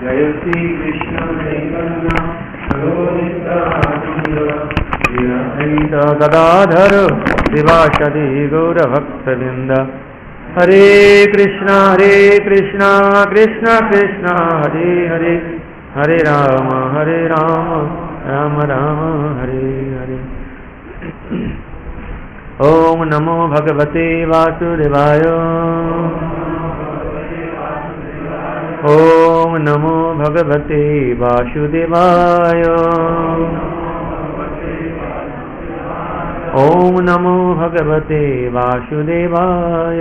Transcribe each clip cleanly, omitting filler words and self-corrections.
जय श्री कृष्ण चैतन्य प्रभु नित्यानंद श्री अद्वैत गदाधर श्रीवासदि गौरभक्तवृंद। हरे कृष्णा कृष्ण कृष्ण हरे हरे, हरे राम राम राम हरे हरे। ओम नमो भगवते वासुदेवाय, ओम नमो भगवते वासुदेवाय, ओम नमो भगवते वासुदेवाय।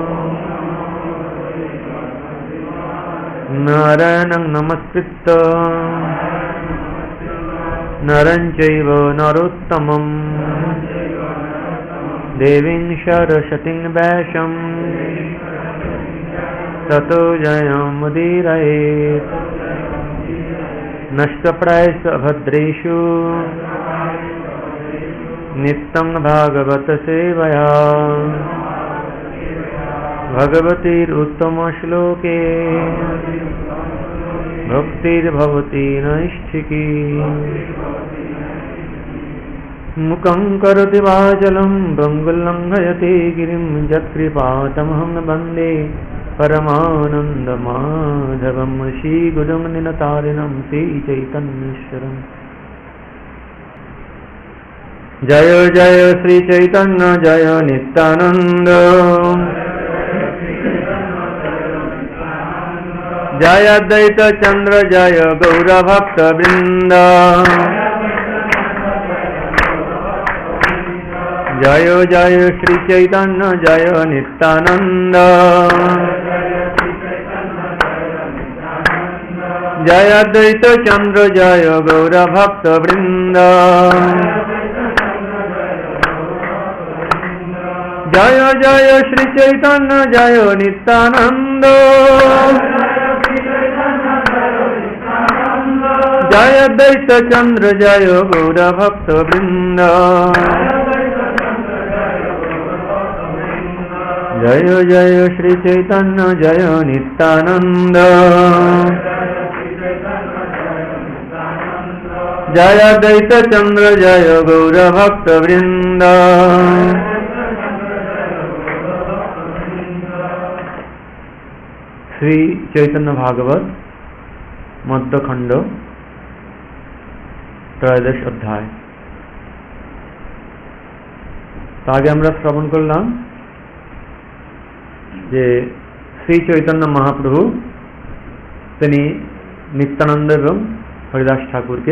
नारायणं नमस्कृत्य नरं चैव नरोत्तमं देवीं सरस्वतीं व्यासं ततो जयमुदीरयेत्। नष्टप्रायेषु अभद्रेषु नित्यं भागवत सेवया, भगवतीरुत्तमश्लोके भक्तिर्भवति नैष्ठिकी। मुखं करोति वाचालं भङ्गुलङ्घयति गिरिं, यत्कृपातमहं वन्दे परमानन्दमाधवं श्रीगुरुं निनतारिणं श्रीचैतन्येश्वरम्। जय जय श्री चैतन्य जय नित्यानंद, जय अद्वैत चंद्र जय गौर भक्त वृंद। जय जय श्री चैतन्य जय नित्यानंद, जय अद्वैत चंद्र जय गौर भक्त वृंद। जय जय श्री चैतन्य जय नित्यानंद, जय अद्वैत चंद्र जय गौर भक्त वृंद। जय जय श्री चैतन्य जय नित्यानंद, जय अद्वैत चंद्र जय गौर भक्त वृंद। श्री चैतन्य भागवत मध्यखंड त्रयोदश अध्याय। तो आगे আমরা শ্রবণ করলাম যে শ্রী চৈতন্য মহাপ্রভু তিনি নিত্যানন্দ এবং হরিদাস ঠাকুরকে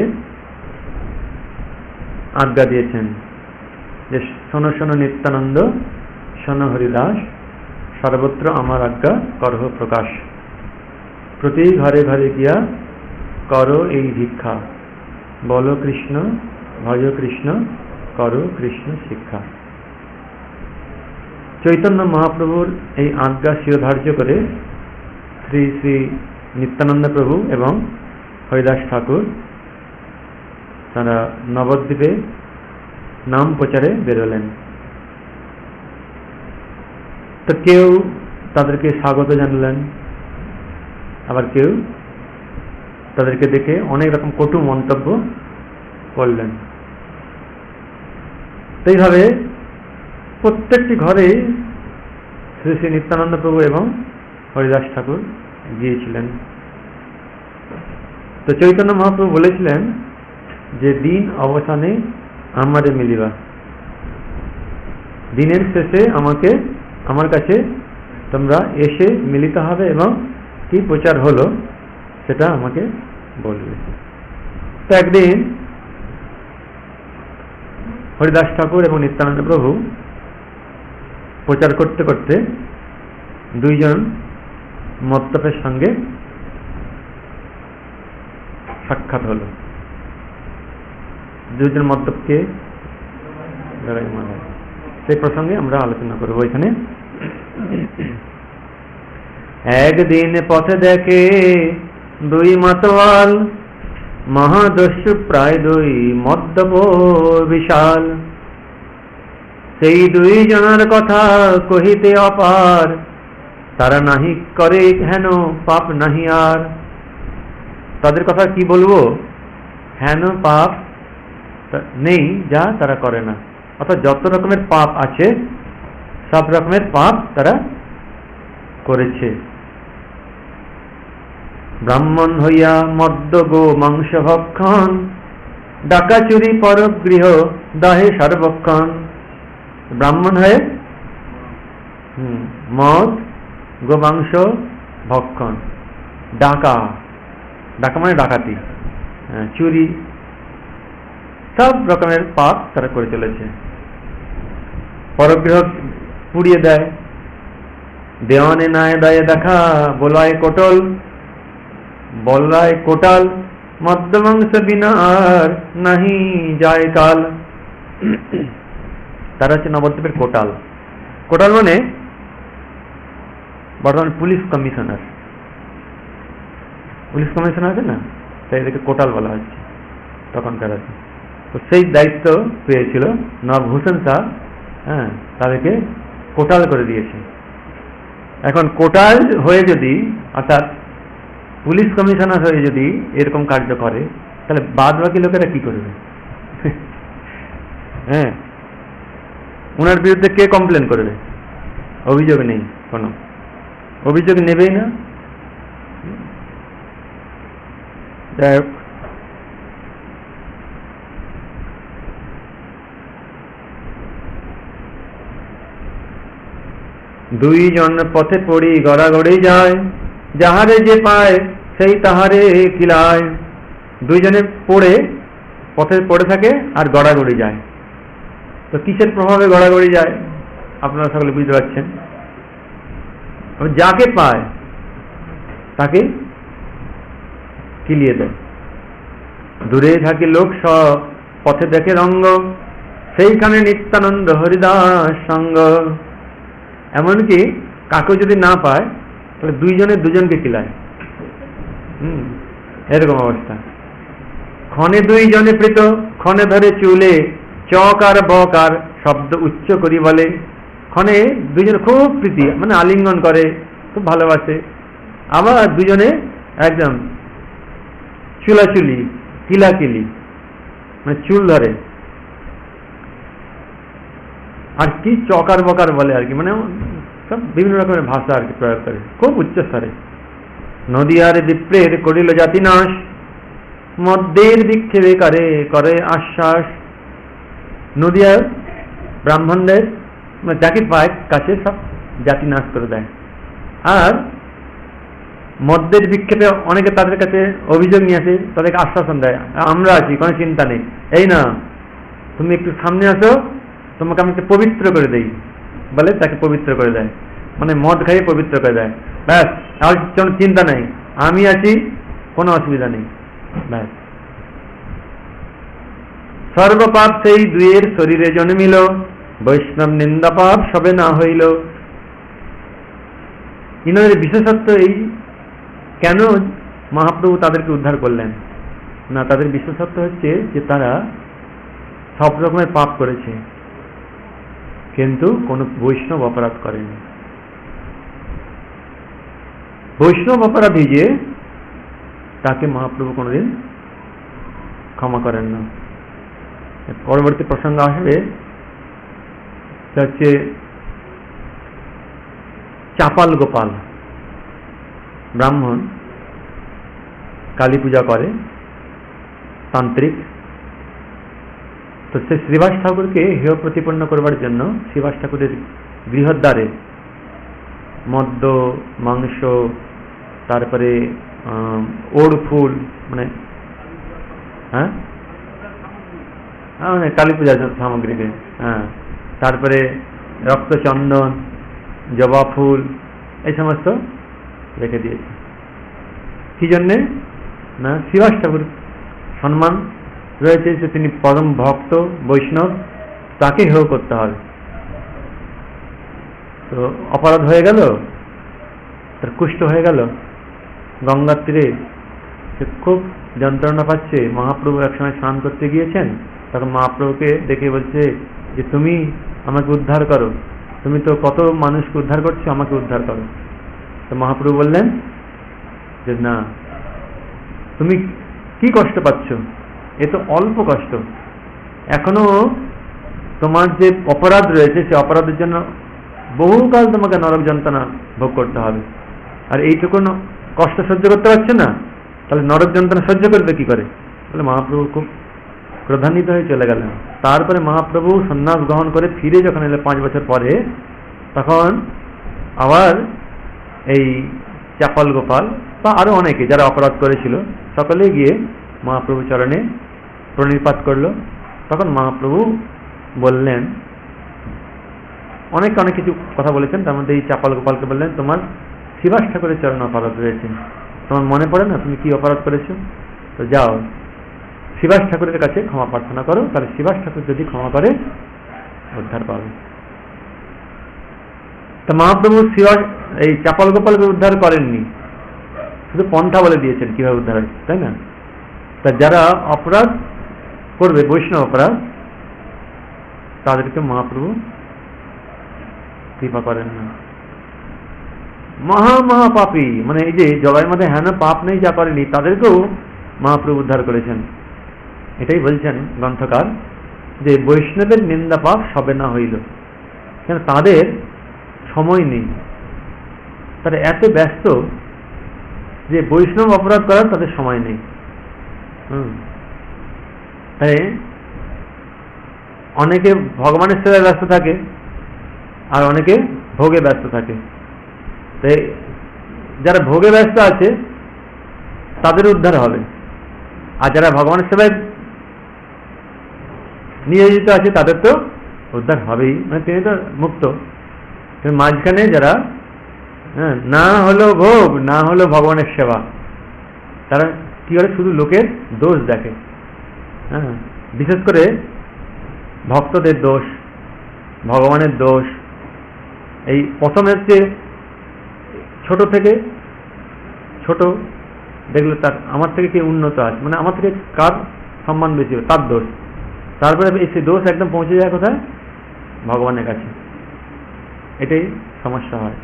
আজ্ঞা দিয়েছেন যে শোনো শোনো নিত্যানন্দ, শোনো হরিদাস, সর্বত্র আমার আজ্ঞা করহ প্রকাশ। প্রতি ঘরে ঘরে গিয়া করো এই ভিক্ষা, বলো কৃষ্ণ ভজ কৃষ্ণ, করো কৃষ্ণ শিক্ষা। চৈতন্য মহাপ্রভুর এই আজ্ঞা শিরোধার্য করে শ্রী শ্রী নিত্যানন্দ প্রভু এবং হরিদাস ঠাকুর তারা নবদ্বীপে নাম প্রচারে বেরোলেন। তো কেউ তাদেরকে স্বাগত জানালেন, আবার কেউ তাদেরকে দেখে অনেক রকম কটু মন্তব্য করলেন। তো এইভাবে প্রত্যেকটি ঘরে শ্রী শ্রী নিত্যানন্দ প্রভু এবং হরিদাস ঠাকুর গিয়েছিলেন। তো চৈতন্য মহাপ্রভু বলেছিলেন যে দিন অবসানে আমারে মিলিবা, দিনের শেষে আমার কাছে তোমরা এসে মিলিত হবে এবং কি প্রচার হলো সেটা আমাকে বলবে। তো একদিন হরিদাস ঠাকুর এবং নিত্যানন্দ প্রভু প্রচার করতে করতে দুইজন মদ্যপের সঙ্গে সাক্ষাৎ হলো। দুইজন মদ্যপকে সেই প্রসঙ্গে আমরা আলোচনা করবো এখানে। একদিন পথে দেখে দুই মাতোয়াল, মহাদস্যু প্রায় দুই মদ্যপ বিশাল। সেই দুই জনের কথা কহিতে অপার, তারা নাহি করে হেন পাপ নাহি আর। তাদের কথা কি বলবো, হেন পাপ নেই যা তারা করে না। অর্থাৎ যত রকমের পাপ আছে সব রকমের পাপ তারা করেছে। ব্রাহ্মণ হইয়া মদ্য গো মাংস ভক্ষণ, ডাকা চুরি পরগৃহ দাহে সর্বক্ষণ। ব্রাহ্মণ হয়ে মদ গোমাংস ভক্ষণ, ডাকা, ডাকা মানে ডাকাতি, চুরি, সব রকমের পাপ তারা করে চলেছে। পরগৃহ পুড়িয়ে দেয়, দেওয়ানে নায় দায়ে দেখা বলায় কোটল, বলায় কোটাল, মদ্য মাংস বিনা আর নাহি যায় কাল। তারা হচ্ছে নবদ্বীপের কোটাল। কোটাল মানে বর্তমান পুলিশ কমিশনার। পুলিশ কমিশনার আছে না, তাই এদেরকে কোটাল বলা হচ্ছে তখনকার আছে। তো সেই দায়িত্ব পেয়েছিল নবাব হোসেন শাহ, তাদেরকে কোটাল করে দিয়েছে। এখন কোটাল হয়ে যদি, অর্থাৎ পুলিশ কমিশনার হয়ে যদি এরকম কার্য করে, তাহলে বাদ বাকি লোকেরা কি করবে? হ্যাঁ, ওনার বিরুদ্ধে কে কমপ্লেন করবে? অভিযোগ নেই, কোনো অভিযোগ নেবেই না। যাই হোক, দুইজন পথে পড়ি গড়াগড়ি যায়, যাহারে যে পায় সেই তাহারে কিলায়। দুইজনে পড়ে পথে পড়ে থাকে আর গড়াগড়ি যায়। তো কিসের প্রভাবে গড়াগড়ি যায় আপনারা সকলে বুঝতে পারছেন। যাকে পায় তাকে কিলিয়ে দেয়। দূরে থাকে লোক সব, পথে দেখে রঙ্গ, সেইখানে নিত্যানন্দ হরিদাস সঙ্গ। এমনকি কাকে যদি না পায় তাহলে দুইজনে দুজনকে কিলায়, এরকম অবস্থা। ক্ষণে দুইজনে প্রীত, ক্ষণে ধরে চুলে, চকার বকার শব্দ উচ্চ করি বলে। ক্ষণে দুইজনে খুব প্রীতি, মানে আলিঙ্গন করে, খুব ভালোবাসে। আবার দুজনে একদম চুলাচুলি, কিলাকিলি, মানে চুল ধরে। আর কি চকার বকার বলে আর কি, মানে সব বিভিন্ন রকমের ভাষা আর কি প্রয়োগ করে, খুব উচ্চ স্তরে। নদীয়ার বিপ্রের করিল জাতি নাশ, মদ্যের বিক্ষেপে করে করে আশ্বাস। নদীয়ার ব্রাহ্মণদের যাকে পায় কাছে সব জাতি নাশ করে দেয়। আর মদ্যের বিক্ষেপে অনেকে তাদের কাছে অভিযোগ নিয়ে আসে, তাদেরকে আশ্বাসন দেয়, আমরা আছি, কোনো চিন্তা নেই, এই না তুমি একটু সামনে আসো, তোমাকে আমি একটু পবিত্র করে দেই বলে তাকে পবিত্র করে দেয়, মানে মদ খাইয়ে পবিত্র করে দেয়। ব্যাস, আর কোনো চিন্তা নেই, আমি আছি, কোনো অসুবিধা নেই, ব্যাস। সর্বপাপ সেই দুয়ের শরীরে জন্মিল, বৈষ্ণব নিন্দা পাপ সবে না হইল। ইনাদের বিশেষত্ব এই, কেন মহাপ্রভু তাদেরকে উদ্ধার করলেন না, তাদের বিশেষত্ব হচ্ছে যে তারা সব রকমের পাপ করেছে কিন্তু কোন বৈষ্ণব অপরাধ করেনি। বৈষ্ণব অপরাধী যে, তাকে মহাপ্রভু কোনদিন ক্ষমা করেন না। পরবর্তী প্রসঙ্গ আসবে, হচ্ছে চাপাল গোপাল ব্রাহ্মণ, কালী পূজা করে, তান্ত্রিক। তো সে শ্রীবাস ঠাকুরকে হেয় প্রতিপন্ন করবার জন্য শ্রীবাস ঠাকুরের গৃহদ্বারে মদ্য, মাংস, তারপরে ওড় ফুল, মানে হ্যাঁ কালী পূজার সামগ্রীকে, তারপরে রক্তচন্দন, জবা ফুল, এই সমস্ত রেখে দিয়েছে। কি জন্যে না, শ্রীবাস ঠাকুর সম্মান রয়েছে যে তিনি পরম ভক্ত বৈষ্ণব, তাকে হেয় করতে হবে। তো অপরাধ হয়ে গেল, তার কুষ্ঠ হয়ে গেল। গঙ্গার তীরে সে খুব যন্ত্রণা পাচ্ছে। মহাপ্রভু একসময় স্নান করতে গিয়েছেন, তখন মহাপ্রভুকে দেখে বলছে যে তুমি আমাকে উদ্ধার করো, তুমি তো কত মানুষকে উদ্ধার করছো, আমাকে উদ্ধার করো। তো মহাপ্রভু বললেন যে না, তুমি কি কষ্ট পাচ্ছ? এ তো অল্প কষ্ট, এখনো তোমার যে অপরাধ রয়েছে সে অপরাধের জন্য বহুকাল তোমাকে নরক যন্ত্রণা ভোগ করতে হবে, আর এইটুকু কষ্ট সহ্য করতে পারছে না, তাহলে নরক যন্ত্রণা সহ্য করবে কি করে? তাহলে মহাপ্রভু খুব ক্রোধান্বিত হয়ে চলে গেলেন। তারপরে মহাপ্রভু সন্ন্যাস গ্রহণ করে ফিরে যখন এলে 5 বছর পরে, তখন আবার এই চাপাল গোপাল বা আরো অনেকে যারা অপরাধ করেছিল সকলে গিয়ে মহাপ্রভু চরণে প্রণিপাত করলো। তখন মহাপ্রভু বললেন, অনেক কিছু কথা বলেছেন, তার মধ্যে এই চাপাল গোপালকে বললেন, তোমার শ্রীবাস ঠাকুরের চরণে অপরাধ রয়েছে, তোমার মনে পড়ে না তুমি কি অপরাধ করেছো? তো যাও শ্রীবাস ঠাকুরের কাছে ক্ষমা প্রার্থনা করো, তাহলে শ্রীবাস ঠাকুর যদি ক্ষমা করে উদ্ধার পাবে। তা মহাপ্রভু শ্রীবাস এই চাপাল গোপালকে উদ্ধার করেননি, শুধু পন্থা বলে দিয়েছেন কিভাবে উদ্ধার হয়, তাই না? তা যারা অপরাধ করবে, বৈষ্ণব অপরাধ, তাদেরকে মহাপ্রভু কৃপা করেন না। মহাপাপী, মানে এই যে জগাইয়ের মধ্যে হেন পাপ নেই যা করেনি, তাদেরকেও মহাপ্রভু উদ্ধার করেছেন। এটাই বলছেন গ্রন্থকার, যে বৈষ্ণবের নিন্দা পাপ সবে না হইল, কেন তাদের সময় নেই, তারা এত ব্যস্ত যে বৈষ্ণব অপরাধ করার তাদের সময় নেই। তাই অনেকে ভগবানের সেবায় ব্যস্ত থাকে আর অনেকে ভোগে ব্যস্ত থাকে। তাই যারা ভোগে ব্যস্ত আছে তাদের উদ্ধার হবে, আর যারা ভগবানের সেবায় নিয়োজিত আছে তাদের তো উদ্ধার হবেই, মানে তিনি তো মুক্ত। মাঝখানে যারা না হলো ভোগ, না হলো ভগবানের সেবা, তারা কি করে শুধু লোকের দোষ দেখে। বিশেষ করে ভক্তদের দোষ, ভগবানের দোষ। এই প্রথমে হচ্ছে ছোট থেকে ছোট দেখলো তার আমার থেকে কে উন্নত আছে, মানে আমার থেকে কার সম্মান বেশি তার দোষ, তারপরে সেই দোষ একদম পৌঁছে যায় কোথায়? ভগবানের কাছে। এটাই সমস্যা হয়।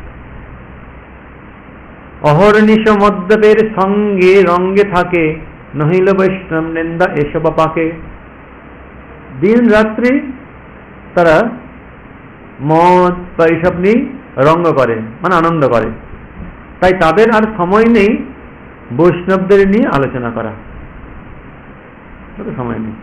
অহর্নিশ মদ্যপের সঙ্গে রঙ্গে থাকে, নহিল বৈষ্ণব নিন্দা এসব পাকে। দিন রাত্রি তারা মদ বা এইসব নিয়ে রঙ্গ করে, মানে আনন্দ করে, তাই তাদের আর সময় নেই বৈষ্ণবদের নিয়ে আলোচনা করা, সময় নেই।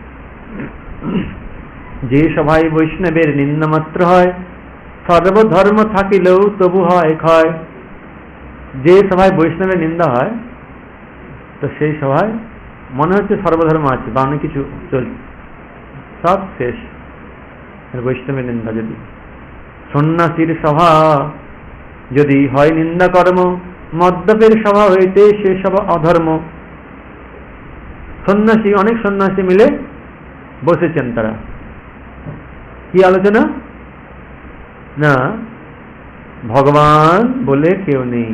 যে সভায় বৈষ্ণবের নিন্দা মাত্র হয়, সর্বধর্ম থাকিলেও তবু হয় ক্ষয়। যে সভায় বৈষ্ণবের নিন্দা হয়, তো সেই সভায় মনে হচ্ছে সর্বধর্ম আছে বা অনেক কিছু চলছে, সব শেষ বৈষ্ণবের নিন্দা। যদি সন্ন্যাসীর সভা যদি হয় নিন্দা কর্ম, মদ্যপের সভা হইতে সে সভা অধর্ম। সন্ন্যাসী, অনেক সন্ন্যাসী মিলে বসেছেন, তারা কি আলোচনা? না ভগবান বলে কেউ নেই,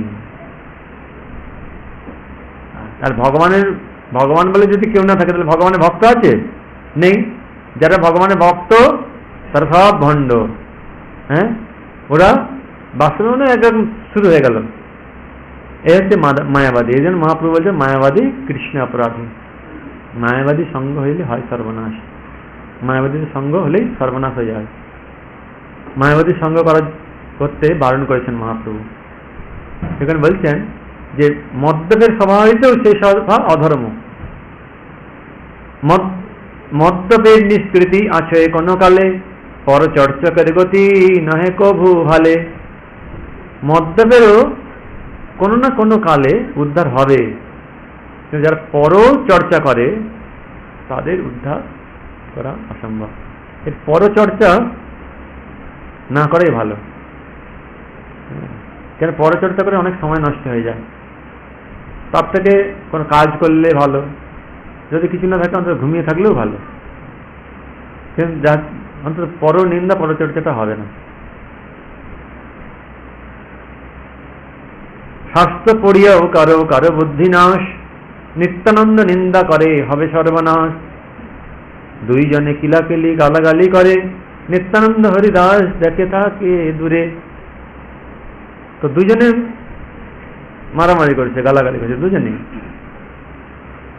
আর ভগবান বলে যদি কেউ না থাকে তাহলে ভগবানের ভক্ত আছে? নেই। যারা ভগবানের ভক্ত তারা সব ভণ্ড। ওরা বাস্তবে একদম শুরু হয়ে গেল। এই হচ্ছে মায়াবাদী। এই জন্য মহাপ্রভু বলছে মায়াবাদী কৃষ্ণ অপরাধী। মায়াবাদী সঙ্গ হইলে হয় সর্বনাশ, মায়াবাদীর সঙ্গ হলেই সর্বনাশ হয়ে যায়। মায়াবাদী সঙ্গ করতে বারণ করেছেন মহাপ্রভু। এখানে বলছেন যে মদ্যপের সভা হইতেও সেই সভা অধর্ম। মদ্যপের নিষ্কৃতি আছে কোন কালে, পর চর্চকের গতি নহে কভু ভালে। মদ্যপেরও কোনো না কোনো কালে উদ্ধার হবে, কিন্তু যারা পর চর্চা করে তাদের উদ্ধার করা অসম্ভব। এর পরচর্চা না করাই ভালো, কেন পরচর্চা করে অনেক সময় নষ্ট হয়ে যায়। তার থেকে কোনো কাজ করলে ভালো, যদি কিছু না থাকে অন্তত ঘুমিয়ে থাকলেও ভালো, কিন্তু যা অন্তত পর নিন্দা পরচর্চাটা হবে না। শাস্ত্র পড়িয়াও কারো কারো বুদ্ধি নাশ, নিত্যানন্দ নিন্দা করে হবে সর্বনাশ। দুইজনে কিলাকিলি গালাগালি করে, নিত্যানন্দ হরিদাস দেখে থাকে দূরে। তো দুজনে মারামারি করেছে, গালাগালি করেছে দুজনে।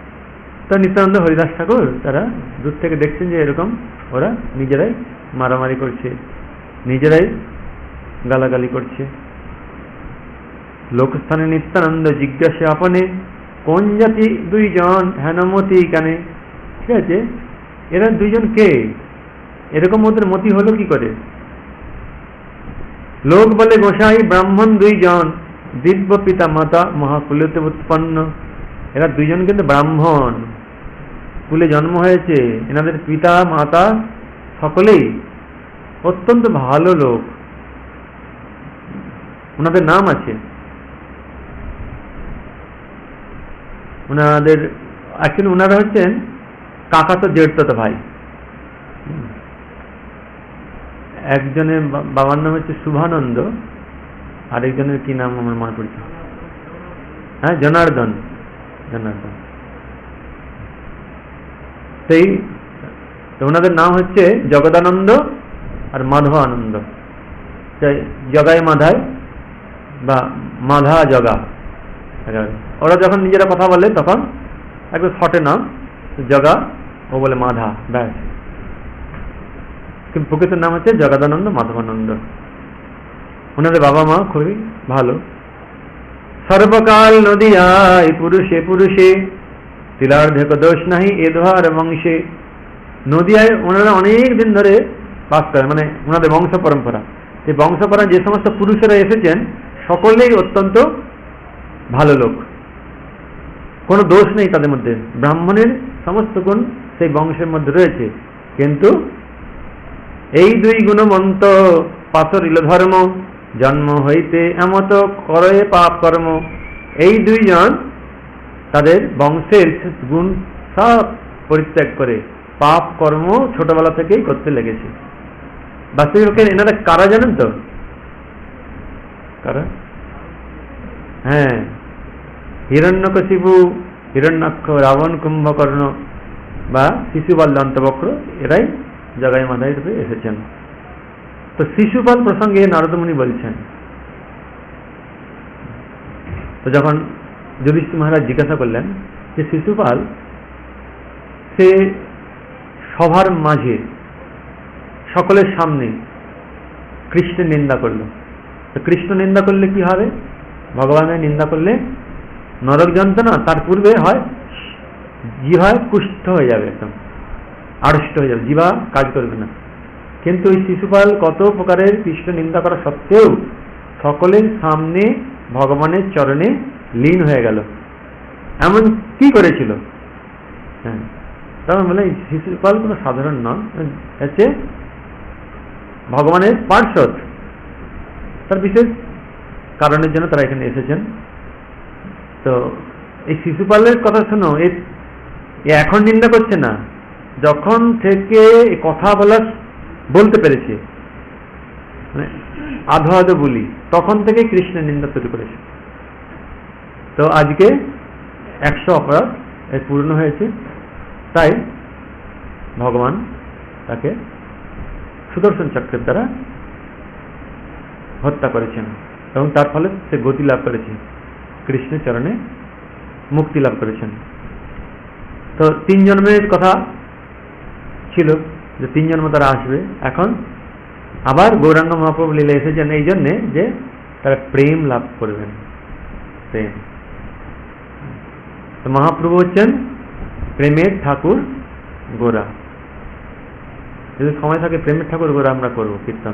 তো নিত্যানন্দ হরিদাস ঠাকুর তারা দূর থেকে দেখছেন যে এরকম ওরা নিজেরাই মারামারি করছে, নিজেরাই গালাগালি করছে। লোকস্থানে নিত্যানন্দ জিজ্ঞাসে আপনে কোন জাতি দুইজন হেনমতি কানে। ঠিক আছে, এরা দুইজন কে, এরকম ওদের মতি হলো কি করে? লোক বলে গোসাই ব্রাহ্মণ দুইজন, দিব্য পিতা মাতা মহাকুলেতে উৎপন্ন। এরা দুইজন কিন্তু ব্রাহ্মণ কুলে জন্ম হয়েছে, এনাদের পিতা মাতা সকলেই অত্যন্ত ভালো লোক, ওনাদের নাম আছে। ওনাদের অ্যাকচুয়ালি ওনারা হচ্ছেন কাকা তো জেঠতো ভাই। একজনের বাবার নাম হচ্ছে শুভানন্দ, আরেকজনের কি নাম আমার মনে পড়ছে, হ্যাঁ জনার্দন। জনার্দন সেই তো ওনাদের নাম হচ্ছে জগদানন্দ আর মাধব আনন্দ। জগায় মাধায় বা মাধা জগা, ওরা যখন নিজেরা কথা বলে তখন একবার শর্টে নাম জগা, ও বলে মাধা, ব্যাস। কিন্তু প্রকৃত নাম হচ্ছে জগদানন্দ মাধবানন্দ। ওনাদের বাবা মা খুবই ভালো। সর্বকাল নদীয়ায় পুরুষে পুরুষে তিলার্ধক দোষ নাহি এ ধার বংশে। নদীয়ায় ওনারা অনেক দিন ধরে বাস করেন, মানে ওনাদের বংশ পরম্পরা। এই বংশ পরম্পরা যে সমস্ত পুরুষেরা এসেছেন সকলেই অত্যন্ত ভালো লোক, কোনো দোষ নেই তাদের মধ্যে। ব্রাহ্মণের সমস্ত গুণ সেই বংশের মধ্যে রয়েছে, কিন্তু এই দুই গুণমন্ত পাশরিল ধর্ম, জন্ম হইতে এমত করে পাপ কর্ম। এই দুইজন তাদের বংশের গুণ সব পরিত্যাগ করে পাপ কর্ম ছোটবেলা থেকেই করতে লেগেছে। বাস্তবিক এনারা কারা জানেন তো? কারা? হ্যাঁ, হিরণ্যকশিপু, হিরণ্যাক্ষ, রাবণ, কুম্ভকর্ণ বা শিশুপাল দন্তবক্র, এরাই জগাই মাধায় রূপে এসেছেন। তো শিশুপাল প্রসঙ্গে নারদমুনি বলছেন, তো যখন যুধিষ্ঠির মহারাজ জিজ্ঞাসা করলেন যে শিশুপাল সে সবার মাঝে সকলের সামনে কৃষ্ণের নিন্দা করলো, তো কৃষ্ণ নিন্দা করলে কি হবে? ভগবানের নিন্দা করলে নরক যন্ত্রণা, তার পূর্বে হয় জিভায় কুষ্ঠ হয়ে যাবে, একদম আড়ষ্ট হয়ে যাবে, জিভা কাজ করবে না। কিন্তু ওই শিশুপাল কত প্রকারের কৃষ্ণ নিন্দা করা সত্ত্বেও সকলের সামনে ভগবানের চরণে লীন হয়ে গেল। এমন কি করেছিল? হ্যাঁ, তখন বলে শিশুপাল কোনো সাধারণ নন, হচ্ছে ভগবানের পার্ষদ। তার বিশেষ কারণের জন্য তারা এখানে এসেছেন। তো এই শিশুপালের কথা শোনো, এ এখন নিন্দা করছে না, যখন থেকে কথা বলতে পেরেছে, মানে আধো আধো বলি, তখন থেকে কৃষ্ণের নিন্দা শুরু করেছে। তো আজকে 100 অপরাধ পূর্ণ হয়েছে, তাই ভগবান তাকে সুদর্শন চক্রের দ্বারা হত্যা করেছেন এবং তার ফলে সে গতি লাভ করেছে, কৃষ্ণের চরণে মুক্তি লাভ করেছেন। তো 3 জন্মের কথা ছিল যে 3 জন্ম তারা আসবে। এখন আবার গৌরাঙ্গ মহাপ্রভু লীলা এসেছেন এই জন্যে যে তারা প্রেম লাভ করবেন, প্রেম। তো মহাপ্রভু হচ্ছেন প্রেমের ঠাকুর গোরা। যদি সময় থাকে প্রেমের ঠাকুর গোরা আমরা করবো কীর্তন।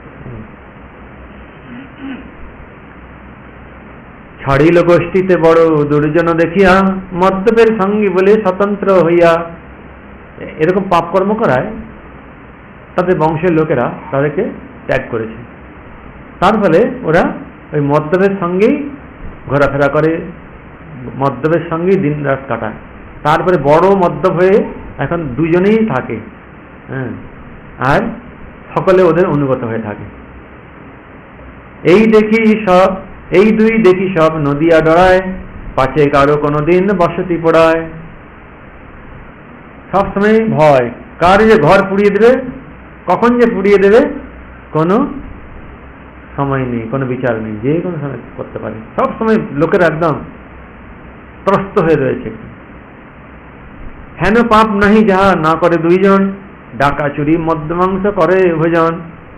ছাড়িল গোষ্ঠীতে বড় দুর্জন দেখিয়া, মদ্যপের সঙ্গী বলে স্বতন্ত্র হইয়া। এরকম পাপকর্ম করায় তাদের বংশের লোকেরা তাদেরকে ত্যাগ করেছে, তার ফলে ওরা ওই মদ্যপের সঙ্গেই ঘোরাফেরা করে, মদ্যপের সঙ্গেই দিন রাত কাটায়। তারপরে বড় মদ্যপ হয়ে এখন দুজনেই থাকে, হ্যাঁ, আর সকলে ওদের অনুগত হয়ে থাকে। এই দুই দেখি সব নদিয়া ডরায়, পাছে কারো কোনোদিন বসতি পড়ায়। সবসময় ভয়, কার যে ঘর পুড়িয়ে দেবে, কখন যে পুড়িয়ে দেবে কোনো সময় নেই, কোনো বিচার নেই, যে কোনো সময় করতে পারে। সবসময় লোকের একদম ত্রস্ত হয়ে রয়েছে। হেন পাপ নাহি যাহা না করে দুইজন, ডাকা চুরি মদ্যমাংস করে ভোজন।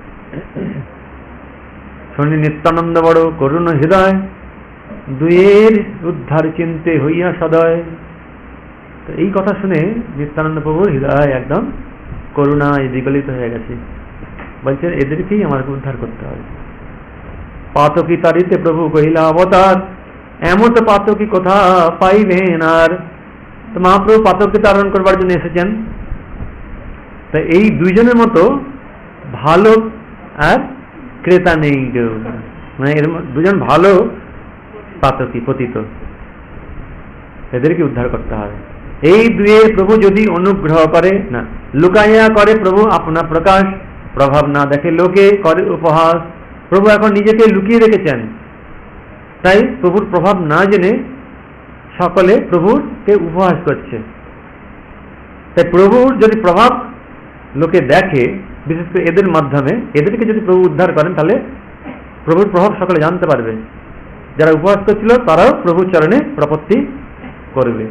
শুনি নিত্যানন্দ বড় করুণ হৃদয়, দুয়ের উদ্ধার চিন্তে হইয়া সদয়। তো এই কথা শুনে নিত্যানন্দ প্রভুর হৃদয় একদম করুণায় বিগলিত হয়ে গেছে। বলছেন এদেরকেই আমাকে উদ্ধার করতে হবে। পাতকি তারিতে প্রভু কহিলা অবতার, এমত পাতকি কোথা পাইবেন আর। তো মহাপ্রভু পাতককে তারণ করবার জন্য এসেছেন। তা এই দুইজনের মতো ভালো আর ক্রেতা নেই কেউ, মানে এর দুজন ভালো পাতকি পতিত, এদেরকে উদ্ধার করতে হবে। এই দুয়ে প্রভু যদি অনুগ্রহ করে না, লুকাইয়া করে প্রভু আপনা প্রকাশ, প্রভাব না দেখে লোকে করে উপহাস। প্রভু এখন নিজেকে লুকিয়ে রেখেছেন, তাই প্রভুর প্রভাব না জেনে সকলে প্রভুকে উপহাস করছে। তাই প্রভুর যদি প্রভাব লোকে দেখে, বিশেষ করে এদের মাধ্যমে, এদেরকে যদি প্রভু উদ্ধার করেন, তাহলে প্রভুর প্রভাব সকলে জানতে পারবে। যারা উপহাস করছিল তারাও প্রভুর চরণে প্রপত্তি করবে।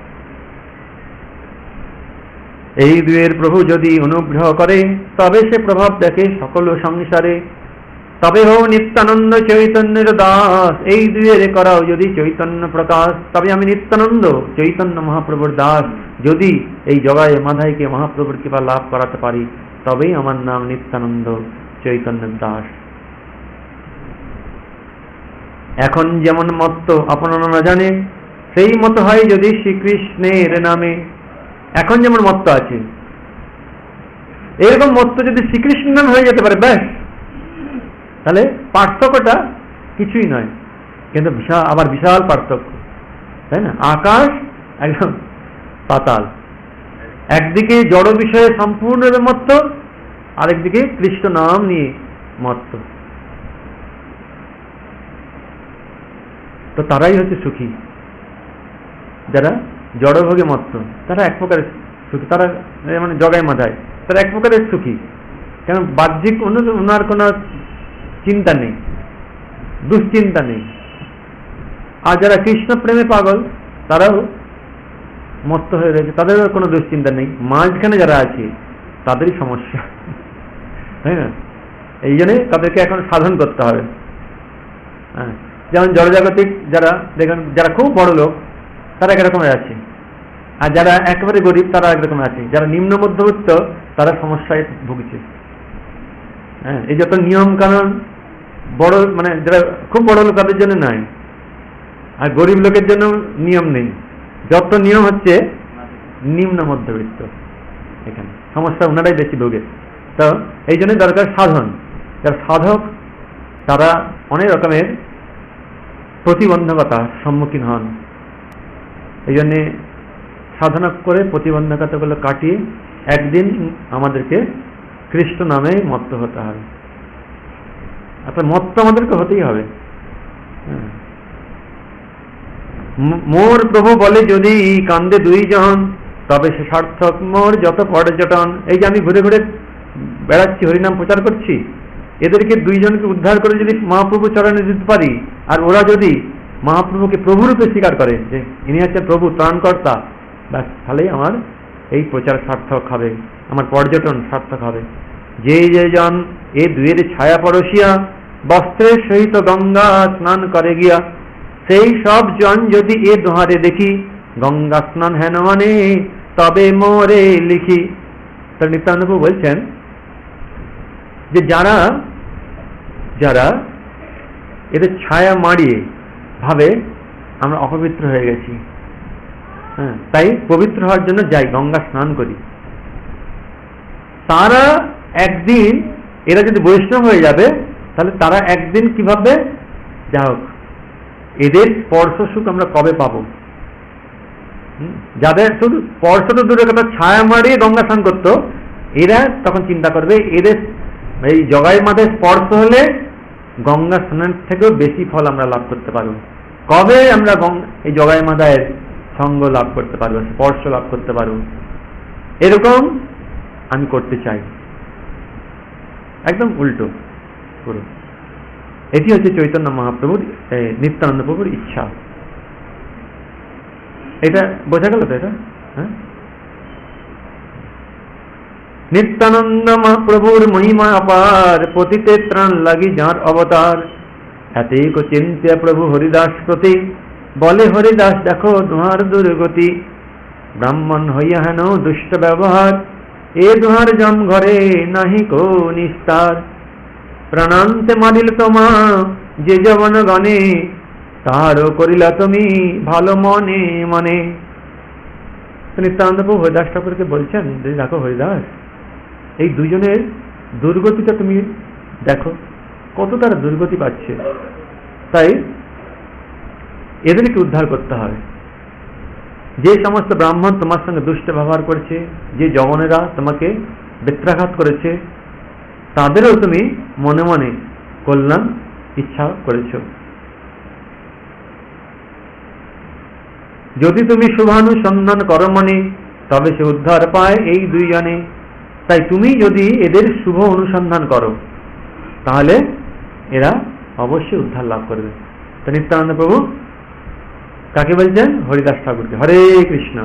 এই দুয়ের প্রভু যদি অনুগ্রহ করে, তবে সে প্রভাব দেখে সকল সংসারে। তবে হো নিত্যানন্দ চৈতন্যের দাস, এই দুয়ের করাও যদি চৈতন্য প্রকাশ। তবে আমি নিত্যানন্দ চৈতন্য মহাপ্রভুর দাস, যদি এই জগায় মাধাইকে মহাপ্রভুর কৃপা লাভ করাতে পারি, তবেই আমার নাম নিত্যানন্দ চৈতন্যের দাস। এখন যেমন মত্ত আপনারা না জানে, সেই মতো হয় যদি শ্রীকৃষ্ণের নামে। এখন যেমন মত্ত আছে, এরকম মত্ত যদি শ্রীকৃষ্ণ নাম হয়ে যেতে পারে, ব্যাস, তাহলে পার্থক্যটা কিছুই নয়। কিন্তু আবার বিশাল পার্থক্য, তাই না? আকাশ একদম পাতাল। একদিকে জড় বিষয়ে সম্পূর্ণভাবে মত্ত, আরেকদিকে কৃষ্ণ নাম নিয়ে মত্ত। তো তারাই হচ্ছে সুখী। যারা জড়ভোগে মত্ত তারা এক প্রকারের সুখী, তারা মানে জগায় মাধায় তারা এক প্রকারের সুখী। কেন? বাহ্যিক ওনার কোনো চিন্তা নেই, দুশ্চিন্তা নেই। আর যারা কৃষ্ণ প্রেমে পাগল তারাও মত্ত হয়ে রয়েছে, তাদেরও কোনো দুশ্চিন্তা নেই। মাঝখানে যারা আছে তাদেরই সমস্যা, তাই না? এই জন্যে তাদেরকে এখন সাধন করতে হবে। হ্যাঁ, যেমন জড়জাগতিক যারা দেখেন, যারা খুব বড় লোক তারা একরকমের আছে, আর যারা একেবারে গরিব তারা একরকম আছে। যারা নিম্ন মধ্যবিত্ত তারা সমস্যায় ভুগছে। হ্যাঁ, এই যত নিয়ম কানুন বড়, মানে যারা খুব বড় লোক তাদের জন্য নাই, আর গরিব লোকের জন্য নিয়ম নেই। যত নিয়ম হচ্ছে নিম্ন মধ্যবিত্ত, এখানে সমস্যা ওনারাই বেশি ভোগে। তো এই জন্য দরকার সাধন। যারা সাধক তারা অনেক রকমের প্রতিবন্ধকতার সম্মুখীন হন। এই জন্যে সাধনা করে প্রতিবন্ধকতাগুলো কাটিয়ে একদিন আমাদেরকে কৃষ্ণ নামে মত্ত হতে হবে। অর্থাৎ মত্ত আমাদেরকে হতেই হবে। মোর প্রভু বলে যদি কান্দে দুইজন, তবে সে সার্থক মোর যত পর্যটন। এই যে আমি ঘুরে ঘুরে বেড়াচ্ছি, হরিনাম প্রচার করছি, এদেরকে দুইজনকে উদ্ধার করে যদি মহাপ্রভু চরণে দিতে পারি, আর ওরা যদি মহাপ্রভুকে প্রভুরূপে স্বীকার করে যে ইনি হচ্ছেন প্রভু ত্রাণকর্তা, ব্যাস, তাহলেই আমার এই প্রচার সার্থক হবে, আমার পর্যটন সার্থক হবে। যে যে জন এ দুয়ের ছায়া পরশিয়া, বস্ত্রের সহিত গঙ্গা স্নান করে গিয়া, সেই সব জন যদি এ দোহারে দেখি, গঙ্গা স্নান হেন মানে তবে মোরে লিখি। তার নিত্যানন্দ বলছেন যে যারা যারা এদের ছায়া মাড়িয়ে ভাবে আমরা অপবিত্র হয়ে গেছি, হ্যাঁ, তাই পবিত্র হওয়ার জন্য যাই, গঙ্গা স্নান করি, তারা একদিন, এরা যদি বৈষ্ণব হয়ে যাবে, তাহলে তারা একদিন কিভাবে যা হোক, এদের স্পর্শ সুখ আমরা কবে পাবো? যাদের শুধু স্পর্শ তো দূরের কথা, ছায়া মারিয়ে গঙ্গা স্নান করতো, এরা তখন চিন্তা করবে এদের এই জগাই মাথায় স্পর্শ হলে গঙ্গা স্নানের থেকেও বেশি ফল আমরা লাভ করতে পারবো। কবে আমরা এই জগাই মাথায় সঙ্গ লাভ করতে পারবো, স্পর্শ লাভ করতে পারবো, এরকম আমি করতে চাই। একদম উল্টো পুরো। এটি হচ্ছে চৈতন্য মহাপ্রভুর, নিত্যানন্দ প্রভুর ইচ্ছা। এটা বোঝা গেল তো? এটা হ্যাঁ, নিত্যানন্দ মহাপ্রভুর মহিমা অপার, পতিতে ত্রাণ লাগি যার অবতার। এতেক চিন্তা প্রভু হরিদাস প্রতি, বলে হরিদাস দেখো দুহার দুর্গতি। ব্রাহ্মণ হইয়া হেন দুষ্ট ব্যবহার, এ দুহার জম ঘরে নাহি কো নিস্তার। প্রাণান্তে মারিল তোমা যে যবন গণে, তাহারও করিলা তুমি ভালো মনে মনে। নিত্যানন্দ প্রভু হরিদাস ঠাকুরকে বলছেন যে দেখো হরিদাস, এই দুজনের দুর্গতিটা তুমি দেখো, কত তারা দুর্গতি পাচ্ছে, তাই এদেরকে উদ্ধার করতে হবে। যে সমস্ত ব্রাহ্মণ তোমার সঙ্গে দুষ্ট ব্যবহার করছে, যে যবনেরা তোমাকে বেত্রাঘাত করেছে, তাদেরও তুমি মনে মনে কল্যাণ ইচ্ছা করেছ। যদি তুমি শুভানুসন্ধান করো মনে, তবে সে উদ্ধার পায় এই দুইজনে। তাই তুমি যদি এদের শুভ অনুসন্ধান করো, তাহলে এরা অবশ্যই উদ্ধার লাভ করবে। তো নিত্যানন্দ প্রভু কাকে বলছেন? হরিদাস ঠাকুরকে। হরে কৃষ্ণ।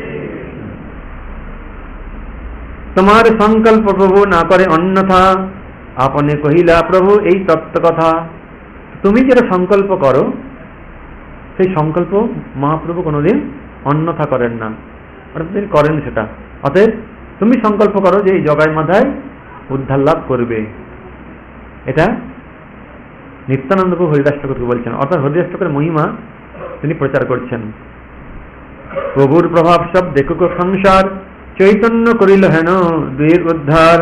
তোমার সংকল্প প্রভু না করে অন্যথা, আপনি কহিলা প্রভু এই তত্ত্ব কথা। তুমি যেটা সংকল্প করো, সেই সংকল্প মহাপ্রভু কোনোদিন অন্যথা করেন না, অর্থাৎ করেন সেটা। অতএব তুমি সংকল্প করো যে এই জগাই মাথায় উদ্ধার লাভ করবে, এটা নিত্যানন্দ প্রভু হরিদাস ঠাকুরকে বলছেন। অর্থাৎ হরিদাস ঠাকুরের মহিমা তিনি প্রচার করছেন। প্রভুর প্রভাব সব দেখুক সংসার, চৈতন্য করিল হেন দুয়ের উদ্ধার।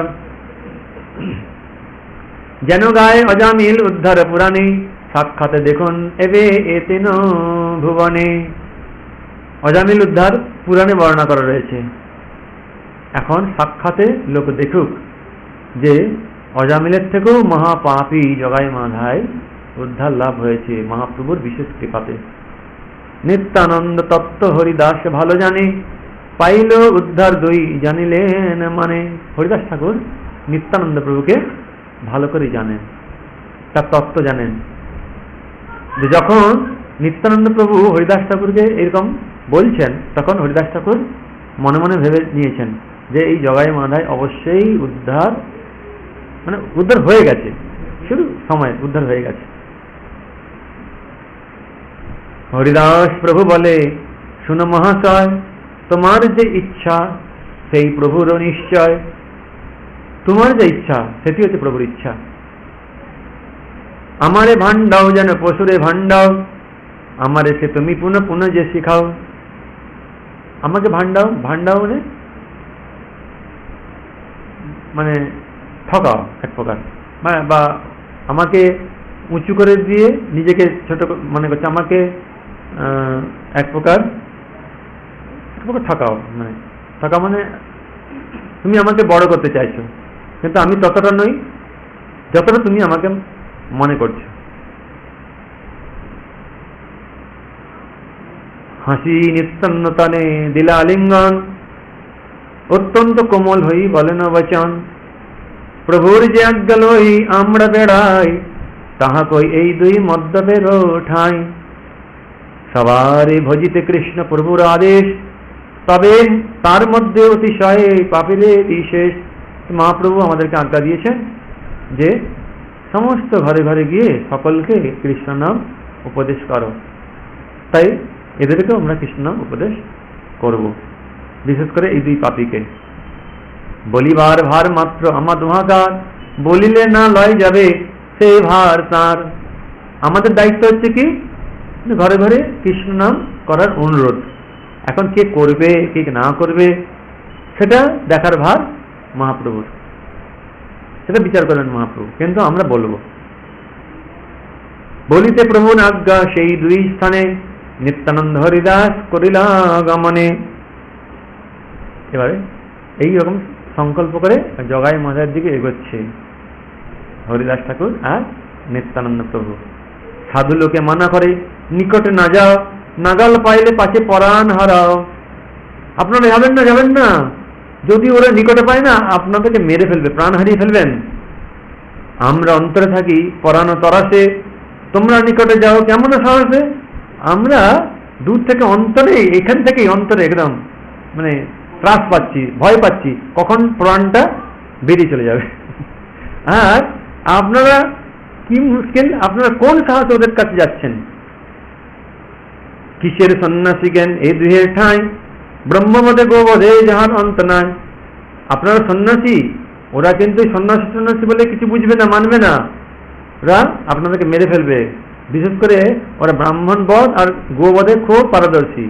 যেন গায়ে অজামিল উদ্ধার পুরাণে, সাক্ষাতে দেখুন এবে এতেন ভুবনে। অজামিল উদ্ধার পুরাণে বর্ণনা করা রয়েছে। এখন সাক্ষাতে লোক দেখুক যে অজামিলের থেকেও মহাপাপী জগাই মাধায় উদ্ধার লাভ হয়েছে মহাপ্রভুর বিশেষ কৃপাতে। নিত্যানন্দ তত্ত্ব হরিদাস ভালো জানে, পাইল উদ্ধার দুই জানিলেন মানে। হরিদাস ঠাকুর নিত্যানন্দ প্রভুকে ভালো করে জানেন, তার তত্ত্ব জানেন। যে যখন নিত্যানন্দ প্রভু হরিদাস ঠাকুরকে এরকম বলছেন, তখন হরিদাস ঠাকুর মনে মনে ভেবে নিয়েছেন যে এই জগাই মাধায় অবশ্যই উদ্ধার, মানে উদ্ধার হয়ে গেছে, শুধু সময় উদ্ধার হয়ে গেছে। হরিদাস প্রভু বলে, শুনো মহাশয়, তোমার যে ইচ্ছা সেই প্রভুর নিশ্চয়। তোমার যে ইচ্ছা সেটি হচ্ছে প্রভুর ইচ্ছা। আমারে ভান্ডাও যেন পশুরে ভান্ডাও, আমারে সে তুমি পুনঃ পুনঃ যে শিখাও। আমাকে ভান্ডাও, ভান্ডাও মানে ঠকাও এক প্রকার, বা আমাকে উঁচু করে দিয়ে নিজেকে ছোট মনে করছে, আমাকে এক প্রকার ঠকাও। মানে ঠকা মানে তুমি আমাকে বড় করতে চাইছো, কিন্তু আমি ততটা নই যতটা তুমি আমাকে মনে করছো। হাসি নিত্যন্নতানে দিলা আলিঙ্গন, অত্যন্ত কোমল হই বলেন বচন। প্রভুর যে আজ্ঞা লই আমরা বেড়াই, তাহা কই এই দুই মদ্যপের ঠাই। সবারে ভজিতে কৃষ্ণ প্রভুর আদেশ, তবে তার মধ্যে অতিশয় পাপিরে বিশেষ। মহাপ্রভু আমাদেরকে আজ্ঞা দিয়েছেন যে সমস্ত ঘরে ঘরে গিয়ে সকলকে কৃষ্ণ নাম উপদেশ করো। তাই এদেরকেও আমরা কৃষ্ণ নাম উপদেশ করব, বিশেষ করে এই দুই পাপীকে। বলিবার ভার মাত্র আমার দুহাকার, বলিলে না লয় যাবে সে ভার তার। আমাদের দায়িত্ব হচ্ছে কি, ঘরে ঘরে কৃষ্ণ নাম করার অনুরোধ। এখন কে করবে কে না করবে সেটা দেখার ভার মহাপ্রভুর, সেটা বিচার করেন মহাপ্রভু, কিন্তু আমরা বলবো। বলিতে প্রভুর আজ্ঞা সেই দুই স্থানে, নিত্যানন্দ হরিদাস করিলা গমনে। এবারে এইরকম সংকল্প করে জগাই মাথার দিকে এগোচ্ছে হরিদাস ঠাকুর আর নিত্যানন্দ প্রভু। সাধু লোকে মানা করে নিকটে না যাও, নাগাল পাইলে পাছে পরাণ হারাও। আপনারা যাবেন না, যদি ওরা নিকটে পায় না আপনাদেরকে মেরে ফেলবে, প্রাণ হারিয়ে ফেলবেন। আমরা অন্তরে থাকি পরাণ তরাসে, তোমরা নিকটে যাও কেমন সাহসে। আমরা দূর থেকে অন্তরে, এখান থেকে অন্তরে একদম মানে ত্রাস পাচ্ছি, ভয় পাচ্ছি কখন প্রাণটা বেরিয়ে চলে যাবে। আর আপনারা কি মুশকিল, আপনারা কোন সাহস ওদের কাছে যাচ্ছেন? কিসের সন্ন্যাসী জ্ঞান এই দুহের ঠাঁই, ব্রহ্মমতে গোবধে যাহার অন্ত নাই। আপনারা সন্ন্যাসী, ওরা কিন্তু সন্ন্যাসী সন্ন্যাসী বলে কিছু বুঝবে না, মানবে না, ওরা আপনাদেরকে মেরে ফেলবে। বিশেষ করে ওরা ব্রাহ্মণ বধ আর গোবধে খুব পারদর্শী।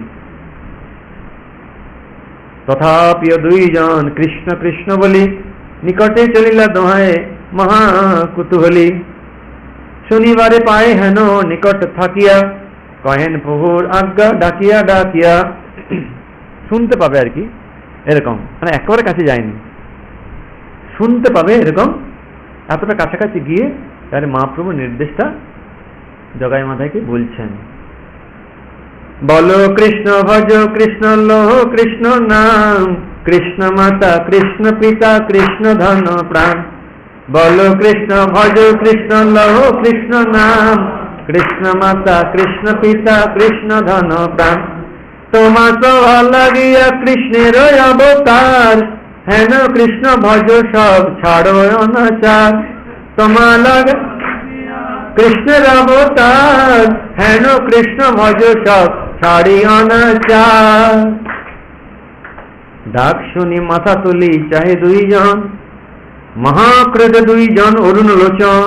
তথাপি দুইজন কৃষ্ণ কৃষ্ণ বলি, নিকটে চলিলা দোহায় মহা কুতূহলী। শনিবারে পায়ে হেন নিকট থাকিয়া, কহেন প্রভুর আজ্ঞা ডাকিয়া ডাকিয়া। শুনতে পাবে আর কি এরকম, মানে একেবারে কাছে যায়নি, শুনতে পাবে এরকম, এতটা কাছাকাছি গিয়ে তাহলে মহাপ্রভুর নির্দেশটা জগাই মাথাকে বলছেন। বলো কৃষ্ণ ভজ কৃষ্ণ লোহ কৃষ্ণ নাম, কৃষ্ণ মাতা কৃষ্ণ পিতা কৃষ্ণ ধন প্রাণ। বলো কৃষ্ণ ভজ কৃষ্ণ লোহ কৃষ্ণ নাম, কৃষ্ণ মাতা কৃষ্ণ পিতা কৃষ্ণ ধন প্রাণ। তোমা সভা লাগিয়া কৃষ্ণের অবতার, হেন কৃষ্ণ ভজ সব ছাড়ো অনাচার। তোমা লাগা কৃষ্ণের অবতার, হেন কৃষ্ণ ভজ সব ছাড়ি অনাচার। ডাক শুনি মাথা তুলি চাহে দুইজন, মহাক্রোধে দুইজন অরুণ লোচন।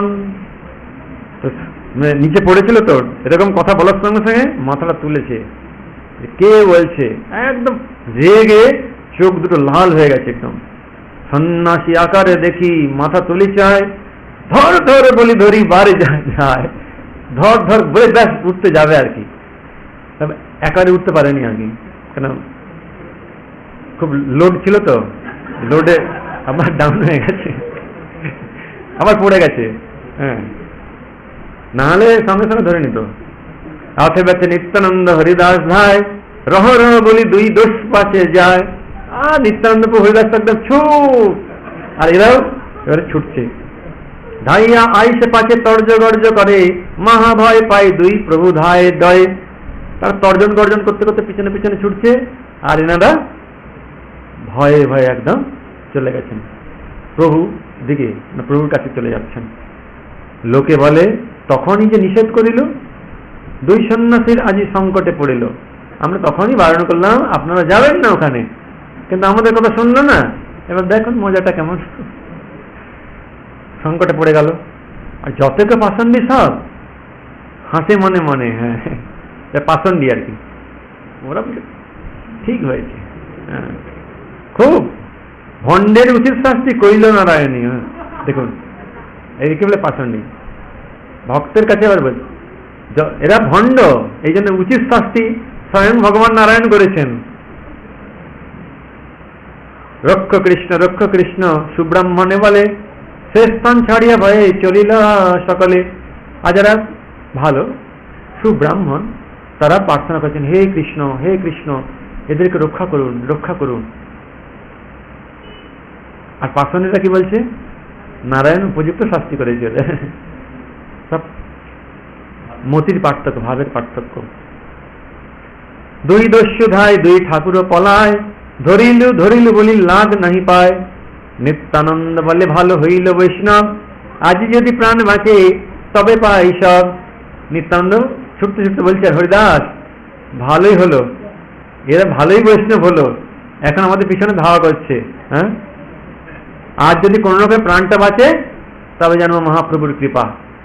নিচে পড়েছিল তো, এরকম কথা বলার সঙ্গে সঙ্গে মাথাটা তুলেছে, কে বলছে, একদম রেগে চোখ দুটো লাল হয়ে গেছে একদম। সন্ন্যাসী আকারে দেখি মাথা তুলি চায়, ধর ধর বলি ধরি বাড়ি যায়। ধর ধর বলে ব্যাস উঠতে যাবে আর কি, একারে উঠতে পারেনি আর কি, কেন খুব লোড ছিল তো, লোডে আবার ডাউন হয়ে গেছে, আবার পড়ে গেছে। হ্যাঁ, নাহলে সঙ্গে সঙ্গে ধরে নিত। আছে বেছে নিত্যানন্দ হরিদাস ভাই, রহ রহ বলি দুই দোষ পাশে যায়। আর নিত্যানন্দ হরিদাস একদম ছুট, আর এরাও এবারে ছুটছে। ধাইয়া আইসে পাছে তর্জ গর্জ করে, মহাভয় পাই দুই প্রভু ধায় দয়ে। তার তর্জন গর্জন করতে করতে পিছনে পিছনে ছুটছে, আর এনারা ভয়ে ভয়ে একদম চলে গেছেন প্রভু দিকে, প্রভুর কাছে চলে যাচ্ছেন। লোকে বলে তখনই যে নিষেধ করিল, দুই সন্ন্যাসীর আজি সংকটে পড়িল। আমরা তখনই বারণ করলাম আপনারা যাবেন না ওখানে, কিন্তু আমাদের কথা শুনলো না। এবার দেখুন মজাটা কেমন, সংকটে পড়ে গেল। আর যতকে পাষণ্ডী সব হাসে মনে মনে, হ্যাঁ পাষণ্ডী আর কি, ওরা ঠিক হয়েছে। হ্যাঁ, খুব ভণ্ডের উচিত শাস্তি কইল নারায়ণী। দেখুন এই কি বলে পাষণ্ডী, ভক্তের কাছে আবার বলছে এরা ভণ্ড, এই জন্য উচিত শাস্তি স্বয়ং ভগবান নারায়ণ করেছেন। রক্ষ কৃষ্ণ সুব্রাহ্মণে বলে, সে স্থান ছাড়িয়া ভয়ে চলিল সকলে। আর যারা ভালো সুব্রাহ্মণ তারা প্রার্থনা করছেন, হে কৃষ্ণ এদেরকে রক্ষা করুন, রক্ষা করুন। আর পাষণ্ডীরা কি বলছে, নারায়ণ উপযুক্ত শাস্তি করেছে। সব মতির পার্থক্য, ভাবের পার্থক্য। দুই দস্যু ধায় দুই ঠাকুর পলায়, ধরিলু বলি লাগ নাহি পায়। নিত্যানন্দ বলে ভালো হইল বৈষ্ণব, আজি যদি প্রাণ বাঁচে তবে পাই সব। নিত্যানন্দ ছুটতে ছুটতে বলছে, হরিদাস ভালোই হলো, এরা ভালোই বৈষ্ণব হলো, এখন আমাদের পিছনে ধাওয়া করছে। হ্যাঁ, আজ যদি কোন রকম প্রাণটা বাঁচে তবে জানবো মহাপ্রভুর কৃপা।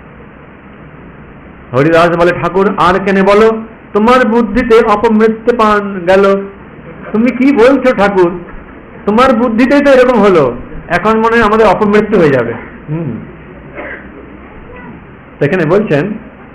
হরিদাস বলে, ঠাকুর আর কেনে বলো, তোমার বুদ্ধিতে অপমৃত্যু পান গেল। তুমি কি বলছো ঠাকুর, তোমার বুদ্ধিতেই তো এরকম হলো, এখন মনে হয় আমাদের অপমৃত্যু হয়ে যাবে। সেখানে বলছেন,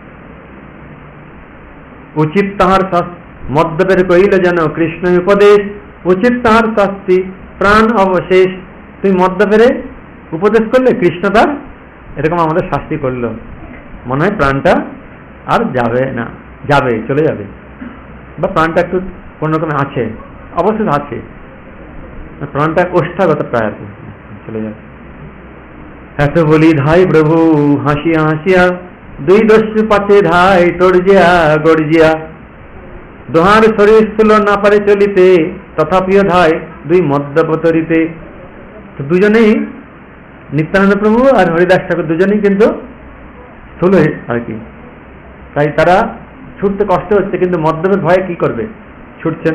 উচিত তাহার মদ্যপের কইল যেন কৃষ্ণ উপদেশ, উচিত তাহার শাস্তি প্রাণ অবশেষ। তুমি মদ্যপেরে উপদেশ করলে, কৃষ্ণ তার এরকম আমাদের শাস্তি করলো, মনে হয় প্রাণটা আর যাবে না, যাবে চলে যাবে, বা প্রাণটা একটু কোন রকমে আছে, অবশ্যই আছে, প্রাণটা ওষ্ঠাগত প্রায় চলে যাবে। এত বলি ধাই প্রভু হাসিয়া হাসিয়া, দুই দস্যু পাছে ধাই তর্জিয়া গর্জিয়া। দোহার শরীর স্থূল না পারে চলিতে, তথাপিও ধাই দুই মদ্যপতরিতে। তো দুজনেই, নিত্যানন্দ প্রভু আর হরিদাস ঠাকুর দুজনেই কিন্তু স্থূল আর কি, তাই তারা ছুটতে কষ্ট হচ্ছে, কিন্তু মদ্যপের ভয়ে কি করবে, ছুটছেন।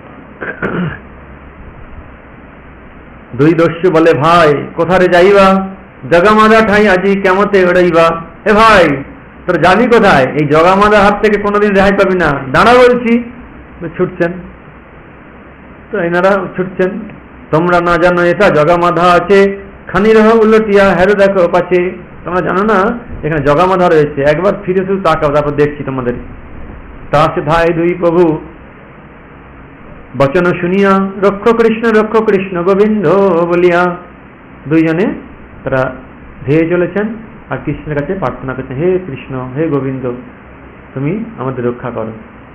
দুই দস্যু বলে, ভাই কোথারে যাইবা, জগামাদা ঠাই আজি কেমতে ওড়াইবা। এ ভাই তোর যাবি কোথায়, এই জগামাদার হাত থেকে কোনোদিন রেহাই পাবি না, দাঁড়া বলছি। ছুটছেন, তো এনারা ছুটছেন। তোমরা না জানো এটা জগামাধা আছে, খানি রহ উল্লটিয়া, হেরো দেখো পাচ্ছে। তোমরা জানো না এখানে জগামাধা রয়েছে, একবার ফিরে শুধু তাকাও, তারপর দেখছি তোমাদের। তা সে ধায় দুই প্রভু বচন শুনিয়া, রক্ষ কৃষ্ণ গোবিন্দ বলিয়া। দুইজনে তারা ধেয়ে চলেছেন আর কৃষ্ণের কাছে প্রার্থনা করছেন, হে কৃষ্ণ, হে গোবিন্দ, তুমি আমাদের রক্ষা করো।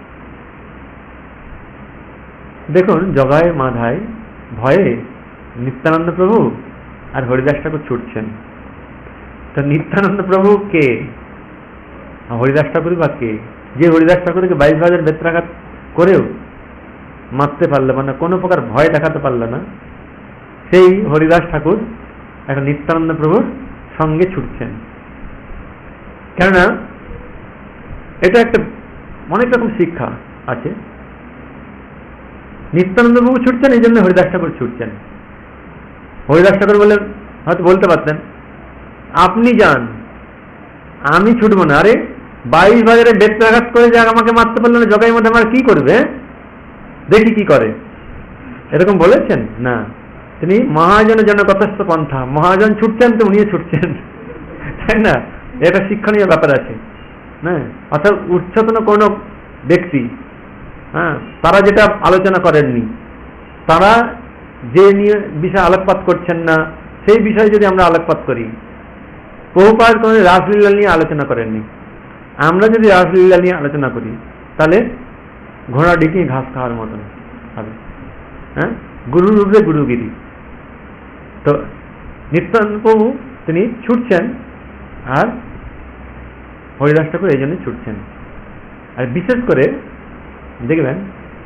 দেখুন জগায় মাধায় ভয়ে নিত্যানন্দ প্রভু আর হরিদাস ঠাকুর ছুটছেন। তো নিত্যানন্দ প্রভু কে, হরিদাস ঠাকুর বা কে? যে হরিদাস ঠাকুরকে 22,000 বেত্রাঘাত করেও মারতে পারল না, কোনো প্রকার ভয় দেখাতে পারল না, সেই হরিদাস ঠাকুর এখন নিত্যানন্দ প্রভুর সঙ্গে ছুটছেন। কেননা এটা একটা অনেক রকম শিক্ষা আছে। নিত্যানন্দ প্রভু ছুটছেন, এই জন্য হরিদাস ঠাকুর ছুটছেন। হরিদাস ঠাকুর বলে হয়তো বলতে পারতেন, আপনি যান, আমি ছুটবো না। আরে 22,000 বেত্রাঘাত করে যাক, আমাকে মারতে পারলো না, জগাই মধ্যে আমার কি করবে, দেখি কি করে, এরকম বলেছেন না। তিনি মহাজনের জন্য যথেষ্ট পন্থা, মহাজন ছুটছেন তো উনিও ছুটছেন, তাই না? এটা শিক্ষণীয় ব্যাপার আছে। হ্যাঁ, অর্থাৎ উচ্চতন কোন ব্যক্তি, হ্যাঁ, তারা যেটা আলোচনা করেননি, তারা যে নিয়ে বিষয়ে আলোকপাত করছেন না, সেই বিষয়ে যদি আমরা আলোকপাত করি, প্রভুপাদ কোন রাসলীলা নিয়ে আলোচনা করেননি, আমরা যদি রাসলীলা নিয়ে আলোচনা করি তাহলে ঘোড়া ডিকি ঘাস খাওয়ার মতন হবে। হ্যাঁ, গুরুর উপরে গুরুগিরি। তো নিত্যানন্দ প্রভু তিনি ছুটছেন আর হরিদাস ঠাকুর এই জন্য ছুটছেন। আর বিশেষ করে দেখবেন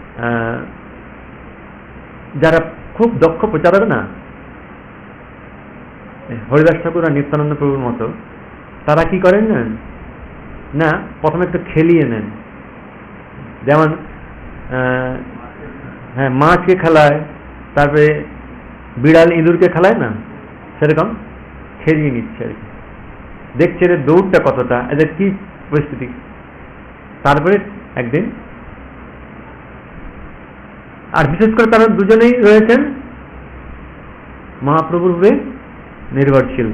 যারা খুব দক্ষ প্রচারক না, হরিদাস ঠাকুর আর নিত্যানন্দ প্রভুর মতো, তারা কি করেন না, প্রথমে একটু খেলিয়ে নেন। যেমন হ্যাঁ, মাছকে খেলায়, তারপরে বিড়াল ইঁদুরকে খেলায় না, সেরকম খেলিয়ে নিচ্ছে আর কি। দেখছে এদের দৌড়টা কতটা, এদের কি পরিস্থিতি। তারপরে একদিন, আর বিশেষ করে তারা দুজনেই রয়েছেন মহাপ্রভুর উপরে নির্ভরশীল।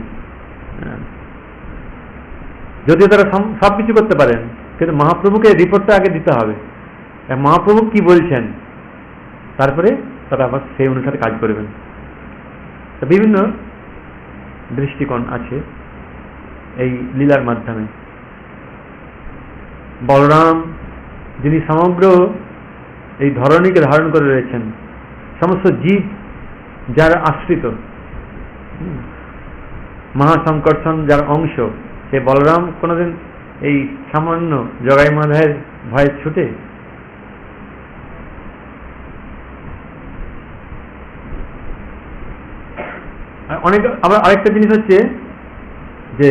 যদিও তারা সবকিছু করতে পারেন, কিন্তু মহাপ্রভুকে রিপোর্টটা আগে দিতে হবে, মহাপ্রভু কি বলছেন, তারপরে তারা আবার সেই অনুসারে কাজ করবেন। বিভিন্ন দৃষ্টিকোণ আছে এই লীলার মাধ্যমে। বলরাম যিনি সমগ্র এই ধরণীকে ধারণ করে রয়েছেন, সমস্ত জীব যার আশ্রিত, মহাসংকর্ষণ যার অংশ, সে বলরাম কোনোদিন এই সামান্য জগাই মাধায়ের ভয়ে ছুটে? অনেক আবার আরেকটা জিনিস হচ্ছে যে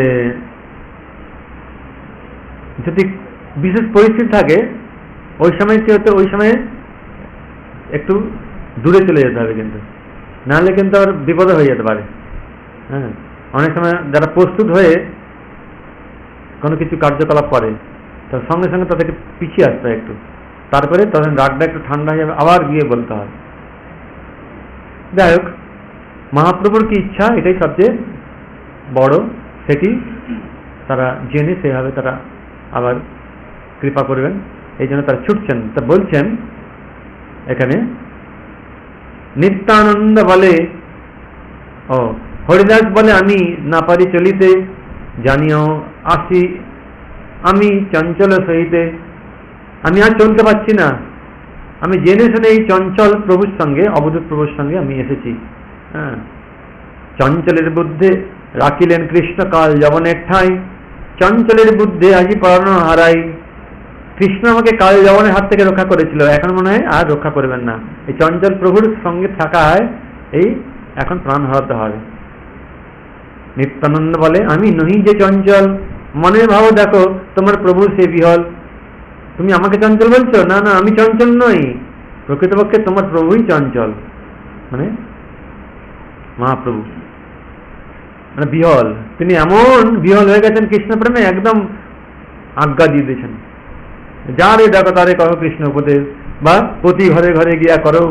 যদি বিশেষ পরিস্থিতি থাকে, ওই সময় কি হতে, ওই সময়ে একটু দূরে চলে যেতে হবে, কিন্তু নাহলে কিন্তু আর বিপদে হয়ে যেতে পারে। হ্যাঁ, অনেক সময় যারা প্রস্তুত হয়ে কোনো কিছু কার্যকলাপ করে, তার সঙ্গে সঙ্গে তাদেরকে পিছিয়ে আসতে হয় একটু, তারপরে তখন রাগটা একটু ঠান্ডা হয়ে যাবে, আবার গিয়ে বলতে হয়। যাই হোক, মহাপ্রভুর কি ইচ্ছা, এটাই সবচেয়ে বড়, সেটি তারা জেনে সেভাবে তারা আবার কৃপা করবেন, এই জন্য তারা ছুটছেন। তা বলছেন এখানে, নিত্যানন্দ বলে, ও হরিদাস বলে, আমি না পারি চলিতে, জানিও আসি আমি চঞ্চল সহিতে। আমি আর চলতে পারছি না, আমি জেনে শুনে এই চঞ্চল প্রভুর সঙ্গে, অবধূত প্রভুর সঙ্গে আমি এসেছি। হ্যাঁ, চঞ্চলের বুদ্ধে রাখিলেন কৃষ্ণকাল যবনের ঠাই, চঞ্চলের বুদ্ধে আজি পরাণ হারাই। কৃষ্ণ আমাকে কাল যবনের হাত থেকে রক্ষা করেছিল, এখন মনে হয় আর রক্ষা করবেন না। এই চঞ্চল প্রভুর সঙ্গে থাকায় এই এখন প্রাণ হারাতে হবে। নিত্যানন্দ বলে, আমি নহি যে চঞ্চল, মনের ভাব দেখো তোমার প্রভু সে বিহল। তুমি আমাকে চঞ্চল বলছো? না না, আমি চঞ্চল নই, প্রকৃতপক্ষে তোমার প্রভুই চঞ্চল, মানে মহাপ্রভু, মানে বিহল। তিনি এমন বিহল হয়ে গেছেন কৃষ্ণ প্রেমে, একদম আজ্ঞা দিয়ে দিয়েছেন, যারে দেখো তারে করো কৃষ্ণ উপদেশ, বা প্রতি ঘরে ঘরে গিয়া করো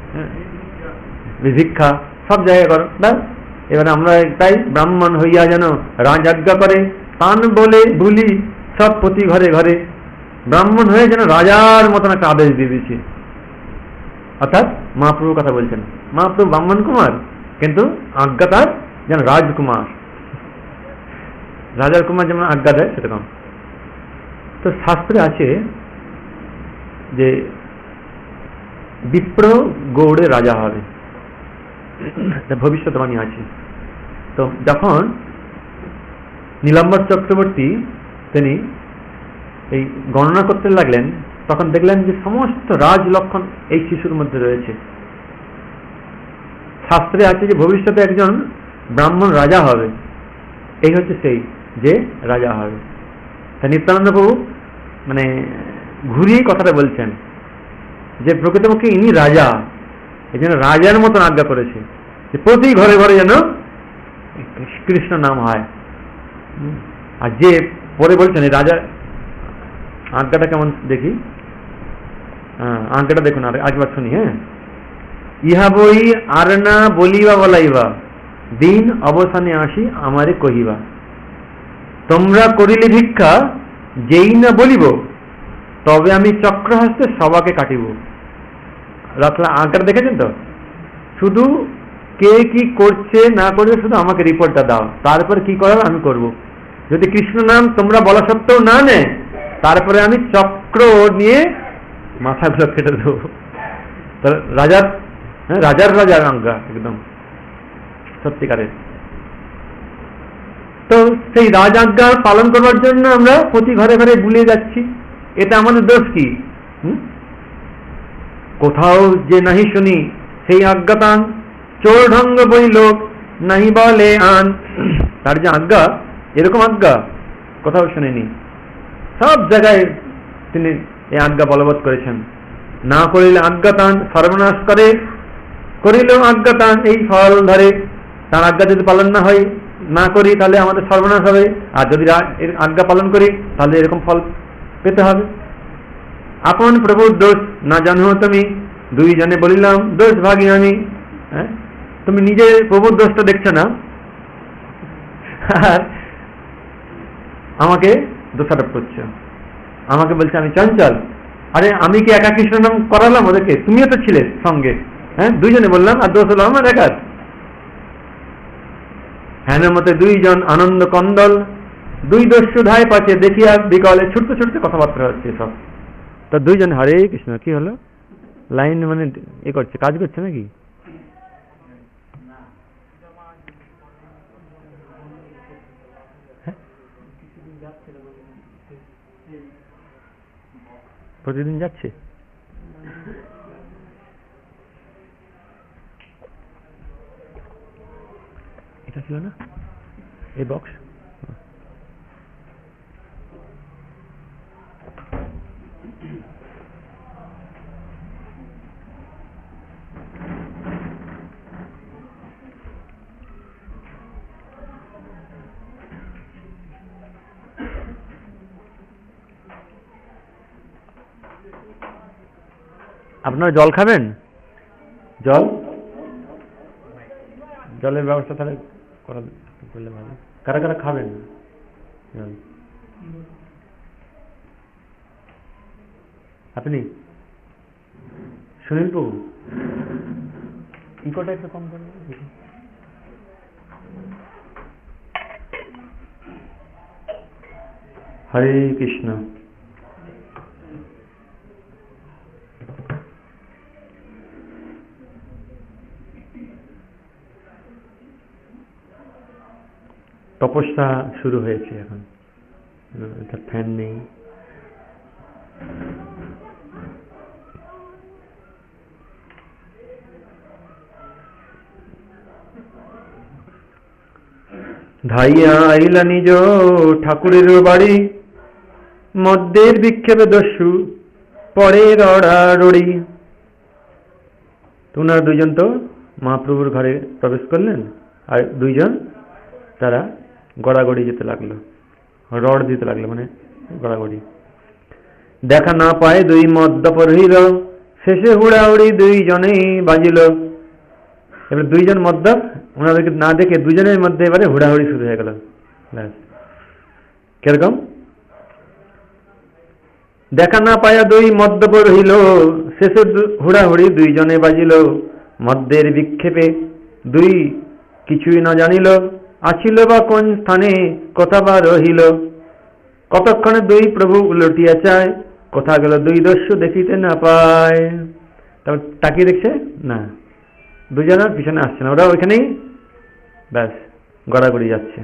ভিক্ষা, সব জায়গায় করো। এবারে আমরা তাই ব্রাহ্মণ হইয়া যেন রাজ আজ্ঞা করে, তান বলে ভুলি সব প্রতি ঘরে ঘরে। ব্রাহ্মণ হয়ে যেন রাজার মতন একটা আদেশ দিয়ে দিয়েছে। অর্থাৎ মহাপ্রভুর কথা বলছেন, মহাপ্রভু ব্রাহ্মণ কুমার, কিন্তু আজ্ঞা তার যেন রাজকুমার, রাজার কুমার যেমন আজ্ঞা দেয় সেরকম। তো শাস্ত্রে আছে যে বিপ্র গৌড়ে রাজা হবে, ভবিষ্যৎবাণী আছে। তো যখন নীলাম্বর চক্রবর্তী তিনি এই গণনা করতে লাগলেন, তখন দেখলেন যে সমস্ত রাজ লক্ষণ এই শিশুর মধ্যে রয়েছে। শাস্ত্রে আছে যে ভবিষ্যতে একজন ব্রাহ্মণ রাজা হবে, এই হচ্ছে সেই যে রাজা হবে। তা নিত্যানন্দ প্রভু মানে ঘুরিয়ে কথাটা বলছেন যে প্রকৃতপক্ষে ইনি রাজা, এই জন্য রাজার মতন আজ্ঞা করেছে যে প্রতি ঘরে ঘরে যেন কৃষ্ণ নাম হয়। আর যে পরে বলছেন এই রাজা আজ্ঞাটা কেমন দেখি, আজ্ঞাটা দেখুন, আরেকবার শুনি। হ্যাঁ, ইহা বই আর না বলিবা বলাইবা, দিন অবসানে আসি আমারে কহিবা। তোমরা করিলে ভিক্ষা, যেই না বলিব, তবে আমি চক্রহস্তে সবাকে কাটিব। রাখলা আজ্ঞাটা দেখেছেন তো, শুধু কে কি করছে না করছে শুধু আমাকে রিপোর্টটা দাও, তারপর কি করার আমি করব। যদি কৃষ্ণ নাম তোমরা বলা সত্ত্বেও না নেয়, তারপরে আমি চক্র নিয়ে মাথাগুলো কেটে দেবো। রাজার, হ্যাঁ, রাজার রাজার আজ্ঞা একদম সত্যিকারের। তো সেই রাজ আজ্ঞা পালন করবার জন্য আমরা প্রতি ঘরে ঘরে ভুলে যাচ্ছি। এটা আমাদের দোষ কি? কোথাও যে নাহি শুনি সেই আজ্ঞাতান, চোর ঢঙ্গ বই লোক নাহি বলে আন। তার যে আজ্ঞা, এরকম আজ্ঞা কোথাও শুনিনি, সব জায়গায় তিনি এই আজ্ঞা বলবৎ করেছেন। না করিলে আজ্ঞাতান সর্বনাশ করে, করিলেও আজ্ঞাতান এই ফল ধরে। তার আজ্ঞা যদি পালন না হয়, না করি, তাহলে আমাদের সর্বনাশ হবে। আর যদি আজ্ঞা পালন করি, তাহলে এরকম ফল পেতে হবে। আপন প্রভুর দোষ না জানো তুমি, দুই জনে বলিলাম দোষ ভাগী আমি। হ্যাঁ, তুমি নিজে প্রভুর দোষটা দেখছো না, আর আমাকে দোষারোপ করছো। আমাকে বলছে আমি চঞ্চল। আরে আমি কি একা কৃষ্ণ নাম করালাম ওদেরকে? তুমিও তো ছিলে সঙ্গে। হ্যাঁ, দুইজনে বললাম, আর দোষ হলো আমার একার। হ্যাঁ মতে দুইজন আনন্দ কন্দল, দুই দোষ সুধায় পাচ্ছে দেখিয়া বিকলে ছুটতে ছুটতে কথাবার্তা হচ্ছে সব। তো দুইজন হরে কৃষ্ণ, কি হলো? লাইন মানে এ করছে, কাজ করছে নাকি? প্রতিদিন যাচ্ছে? এটা ছিল না এই বক্স? আপনারা জল খাবেন? জল, জলের ব্যবস্থা তাহলে করলে ভালো। কারা কারা খাবেন জল? আপনি সুনীল প্রভু, ইকোটা একটু কম করেন। হরে কৃষ্ণ। তপস্যা শুরু হয়েছে এখন, ফ্যান নেই, ধাইয়া আইলা নিজ ঠাকুরের বাড়ি, মদ্যের বিক্ষেপে দস্যু পরে রড়ারড়ি। ওনারা দুইজন তো মহাপ্রভুর ঘরে প্রবেশ করলেন, আর দুইজন তারা গড়াগড়ি যেতে লাগলো, রড দিতে লাগলো, মানে গড়াগড়ি। দেখা না পায় দুই মদ্যপ রহিল, শেষে হুড়াহুড়ি দুইজনেই বাজিল। এবার দুইজন মদ্যপ, ওনাদেরকে না দেখে দুজনের মধ্যে এবারে হুড়াহুড়ি শুরু হয়ে গেল। কিরকম? দেখা না পায়া দুই মদ্যপ রহিল, শেষে হুড়াহুড়ি দুইজনে বাজিল। মদ্যের বিক্ষেপে দুই কিছুই না জানিল, আছিল বা কোন স্থানে কথা বা রহিল। কতক্ষণে দুই প্রভু উলটিয়া চায়, কোথা গেল দুই দস্যু দেখিতে না পায়। তারপর তাকিয়ে দেখছে না, দুজনের পিছনে আসছে না, ওরা ওইখানেই ব্যাস গড়াগড়ি যাচ্ছে।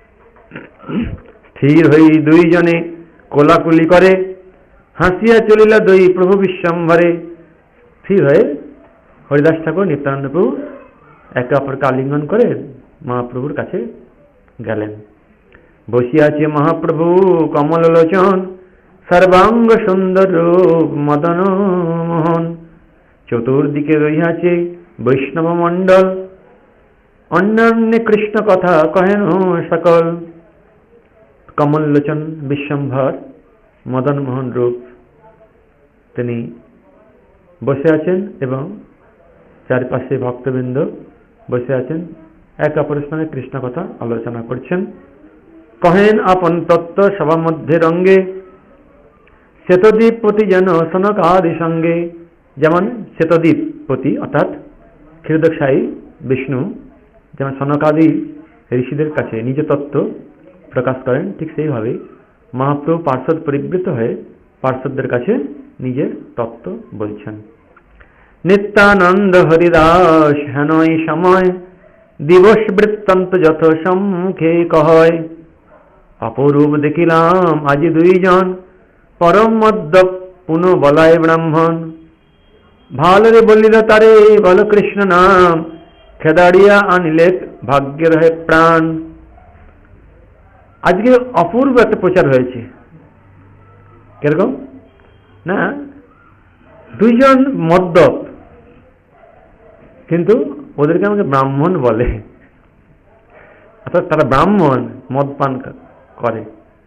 স্থির হই দুইজনে কোলাকুলি করে, হাসিয়া চলিল দুই প্রভু বিশ্বম্ভরে। স্থির হয়ে হরিদাস ঠাকুর নিত্যানন্দ প্রভু একে অপরকে আলিঙ্গন করে মহাপ্রভুর কাছে গেলেন। বসিয়াছে মহাপ্রভু কমল লোচন, সর্বাঙ্গ সুন্দর রূপ মদন মোহন। চতুর্দিকে রহিয়াছে বৈষ্ণব মণ্ডল, অন্যান্য কৃষ্ণ কথা কহেন সকল। কমল লোচন বিশ্বম্ভর মদন মোহন রূপ তিনি বসে আছেন এবং চারপাশে ভক্তবৃন্দ বসে আছেন, এক অপরের সঙ্গে কৃষ্ণ কথা আলোচনা করছেন। কহেন আপন তত্ত্ব সভা মধ্যে রঙ্গে, শ্বেতদ্বীপ পতি যেন সনক আদি সঙ্গে। যেমন শ্বেতদ্বীপ পতি অর্থাৎ ক্ষীরোদকশায়ী বিষ্ণু যেমন সনকাদি ঋষিদের কাছে নিজ তত্ত্ব প্রকাশ করেন, ঠিক সেইভাবে মহাপ্রভু পার্শ্বদ পরিবৃত হয়ে পার্শ্বদের কাছে নিজের তত্ত্ব বলছেন। নিত্যানন্দ হরিদাস হেনই সময়, দিবস বৃত্তান্ত যত সম্মুখে কহয়। অপরূপ দেখিলাম আজি দুইজন, পরম মদ্যপ পুনঃ বলায় ব্রাহ্মণ। ভালরে বলিল তারে বল কৃষ্ণ নাম, খেদাড়িয়া আনিলে ভাগ্যের হে প্রাণ। আজকে অপূর্ব একটা প্রচার হয়েছে। কিরকম না, দুইজন মদ্যপ, কিন্তু ওদেরকে আমাকে ব্রাহ্মণ বলে, অর্থাৎ তারা ব্রাহ্মণ, মদ পান করে।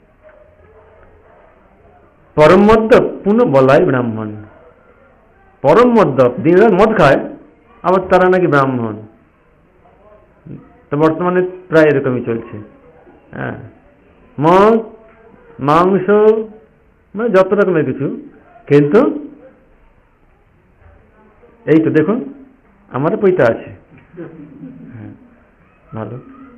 পরম মদ্যপ পুনঃ বলাই ব্রাহ্মণ। পরম মদ্যপ, দিন মদ খায়, আবার তারা নাকি ব্রাহ্মণ। তো বর্তমানে প্রায় এরকমই চলছে। হ্যাঁ, মদ, মাংস, মানে যত রকমের কিছু, কিন্তু এই তো দেখুন আমার পৈতা আছে। হ্যাঁ, ভালো।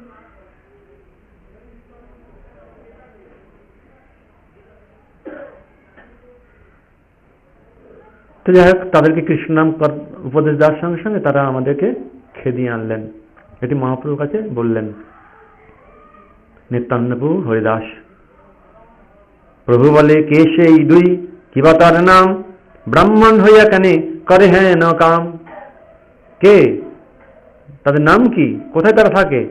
তো যাই হোক, তাদেরকে কৃষ্ণ নাম উপদেশ দেওয়ার সঙ্গে সঙ্গে তারা আমাদেরকে খেদিয়ে আনলেন, এটি মহাপ্রভুর কাছে বললেন। নিত্যানন্দ প্রভু হরিদাস প্রভু বলে, কে সেই দুই, কিবা তার নাম, ব্রাহ্মণ হইয়া কেনে করে হ্যাঁ ন কাম। কে, তাদের নাম কি, কোথায় তারা থাকে,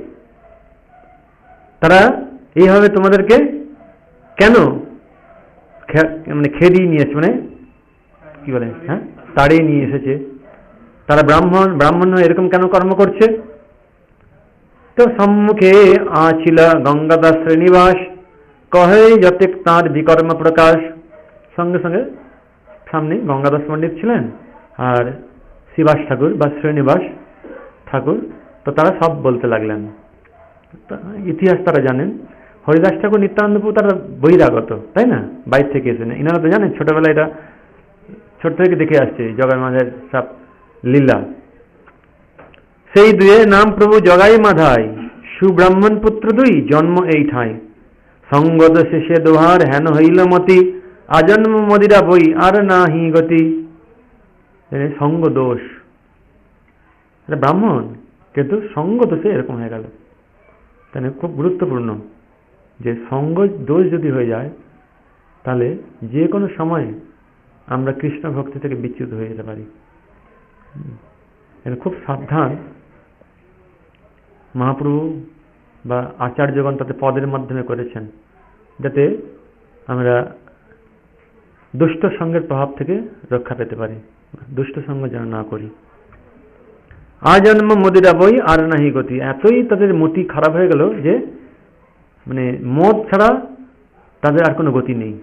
তারা এইভাবে তোমাদেরকে কেন মানে খেদিয়ে নিয়ে এসছে, মানে কি বলে, হ্যাঁ তাড়িয়ে নিয়ে এসেছে। তারা ব্রাহ্মণ, ব্রাহ্মণ এরকম কেন কর্ম করছে? তো সম্মুখে আছিল গঙ্গাদাস শ্রীনিবাস, কহে যতে তাঁর বিকর্ম প্রকাশ। সঙ্গে সঙ্গে সামনে গঙ্গাদাস পণ্ডিত ছিলেন আর শ্রীবাস ঠাকুর বা শ্রীনিবাস ঠাকুর, তো তারা সব বলতে লাগলেন। ইতিহাস তারা জানেন। হরিদাস ঠাকুর নিত্যানন্দপুর তারা বহিরাগত, তাই না, বাইরে থেকে এসেছেন। এনারা তো জানেন ছোটবেলায় এটা ছোট থেকে দেখে আসছে জগাই মাঝের সব লীলা। সেই দুয়ের নাম প্রভু জগাই মাধাই, সুব্রাহ্মণ পুত্র দুই, জন্ম এই ঠাঁই। সঙ্গত শেষে দোহার হেন হইল মতি, আজন্ম মদিরা বই আর নাহি গতি। সঙ্গ দোষ, ব্রাহ্মণ কিন্তু সঙ্গ দোষে এরকম হয়ে গেল। তাই খুব গুরুত্বপূর্ণ যে সঙ্গ দোষ যদি হয়ে যায় তাহলে যে কোনো সময় আমরা কৃষ্ণ ভক্তি থেকে বিচ্যুত হয়ে যেতে পারি। খুব সাবধান। মহাপ্রভু বা আচার্যগণ তাতে পদের মাধ্যমে করেছেন, যাতে আমরা দুষ্ট সঙ্গের প্রভাব থেকে রক্ষা পেতে পারি, দুষ্ট সঙ্গ যেন না করি। আজন্ম মদিরা বই আর নাহি গতি, এতই তাদের মতি খারাপ হয়ে গেল যে মানে মদ ছাড়া তাদের আর কোনো গতি নেই।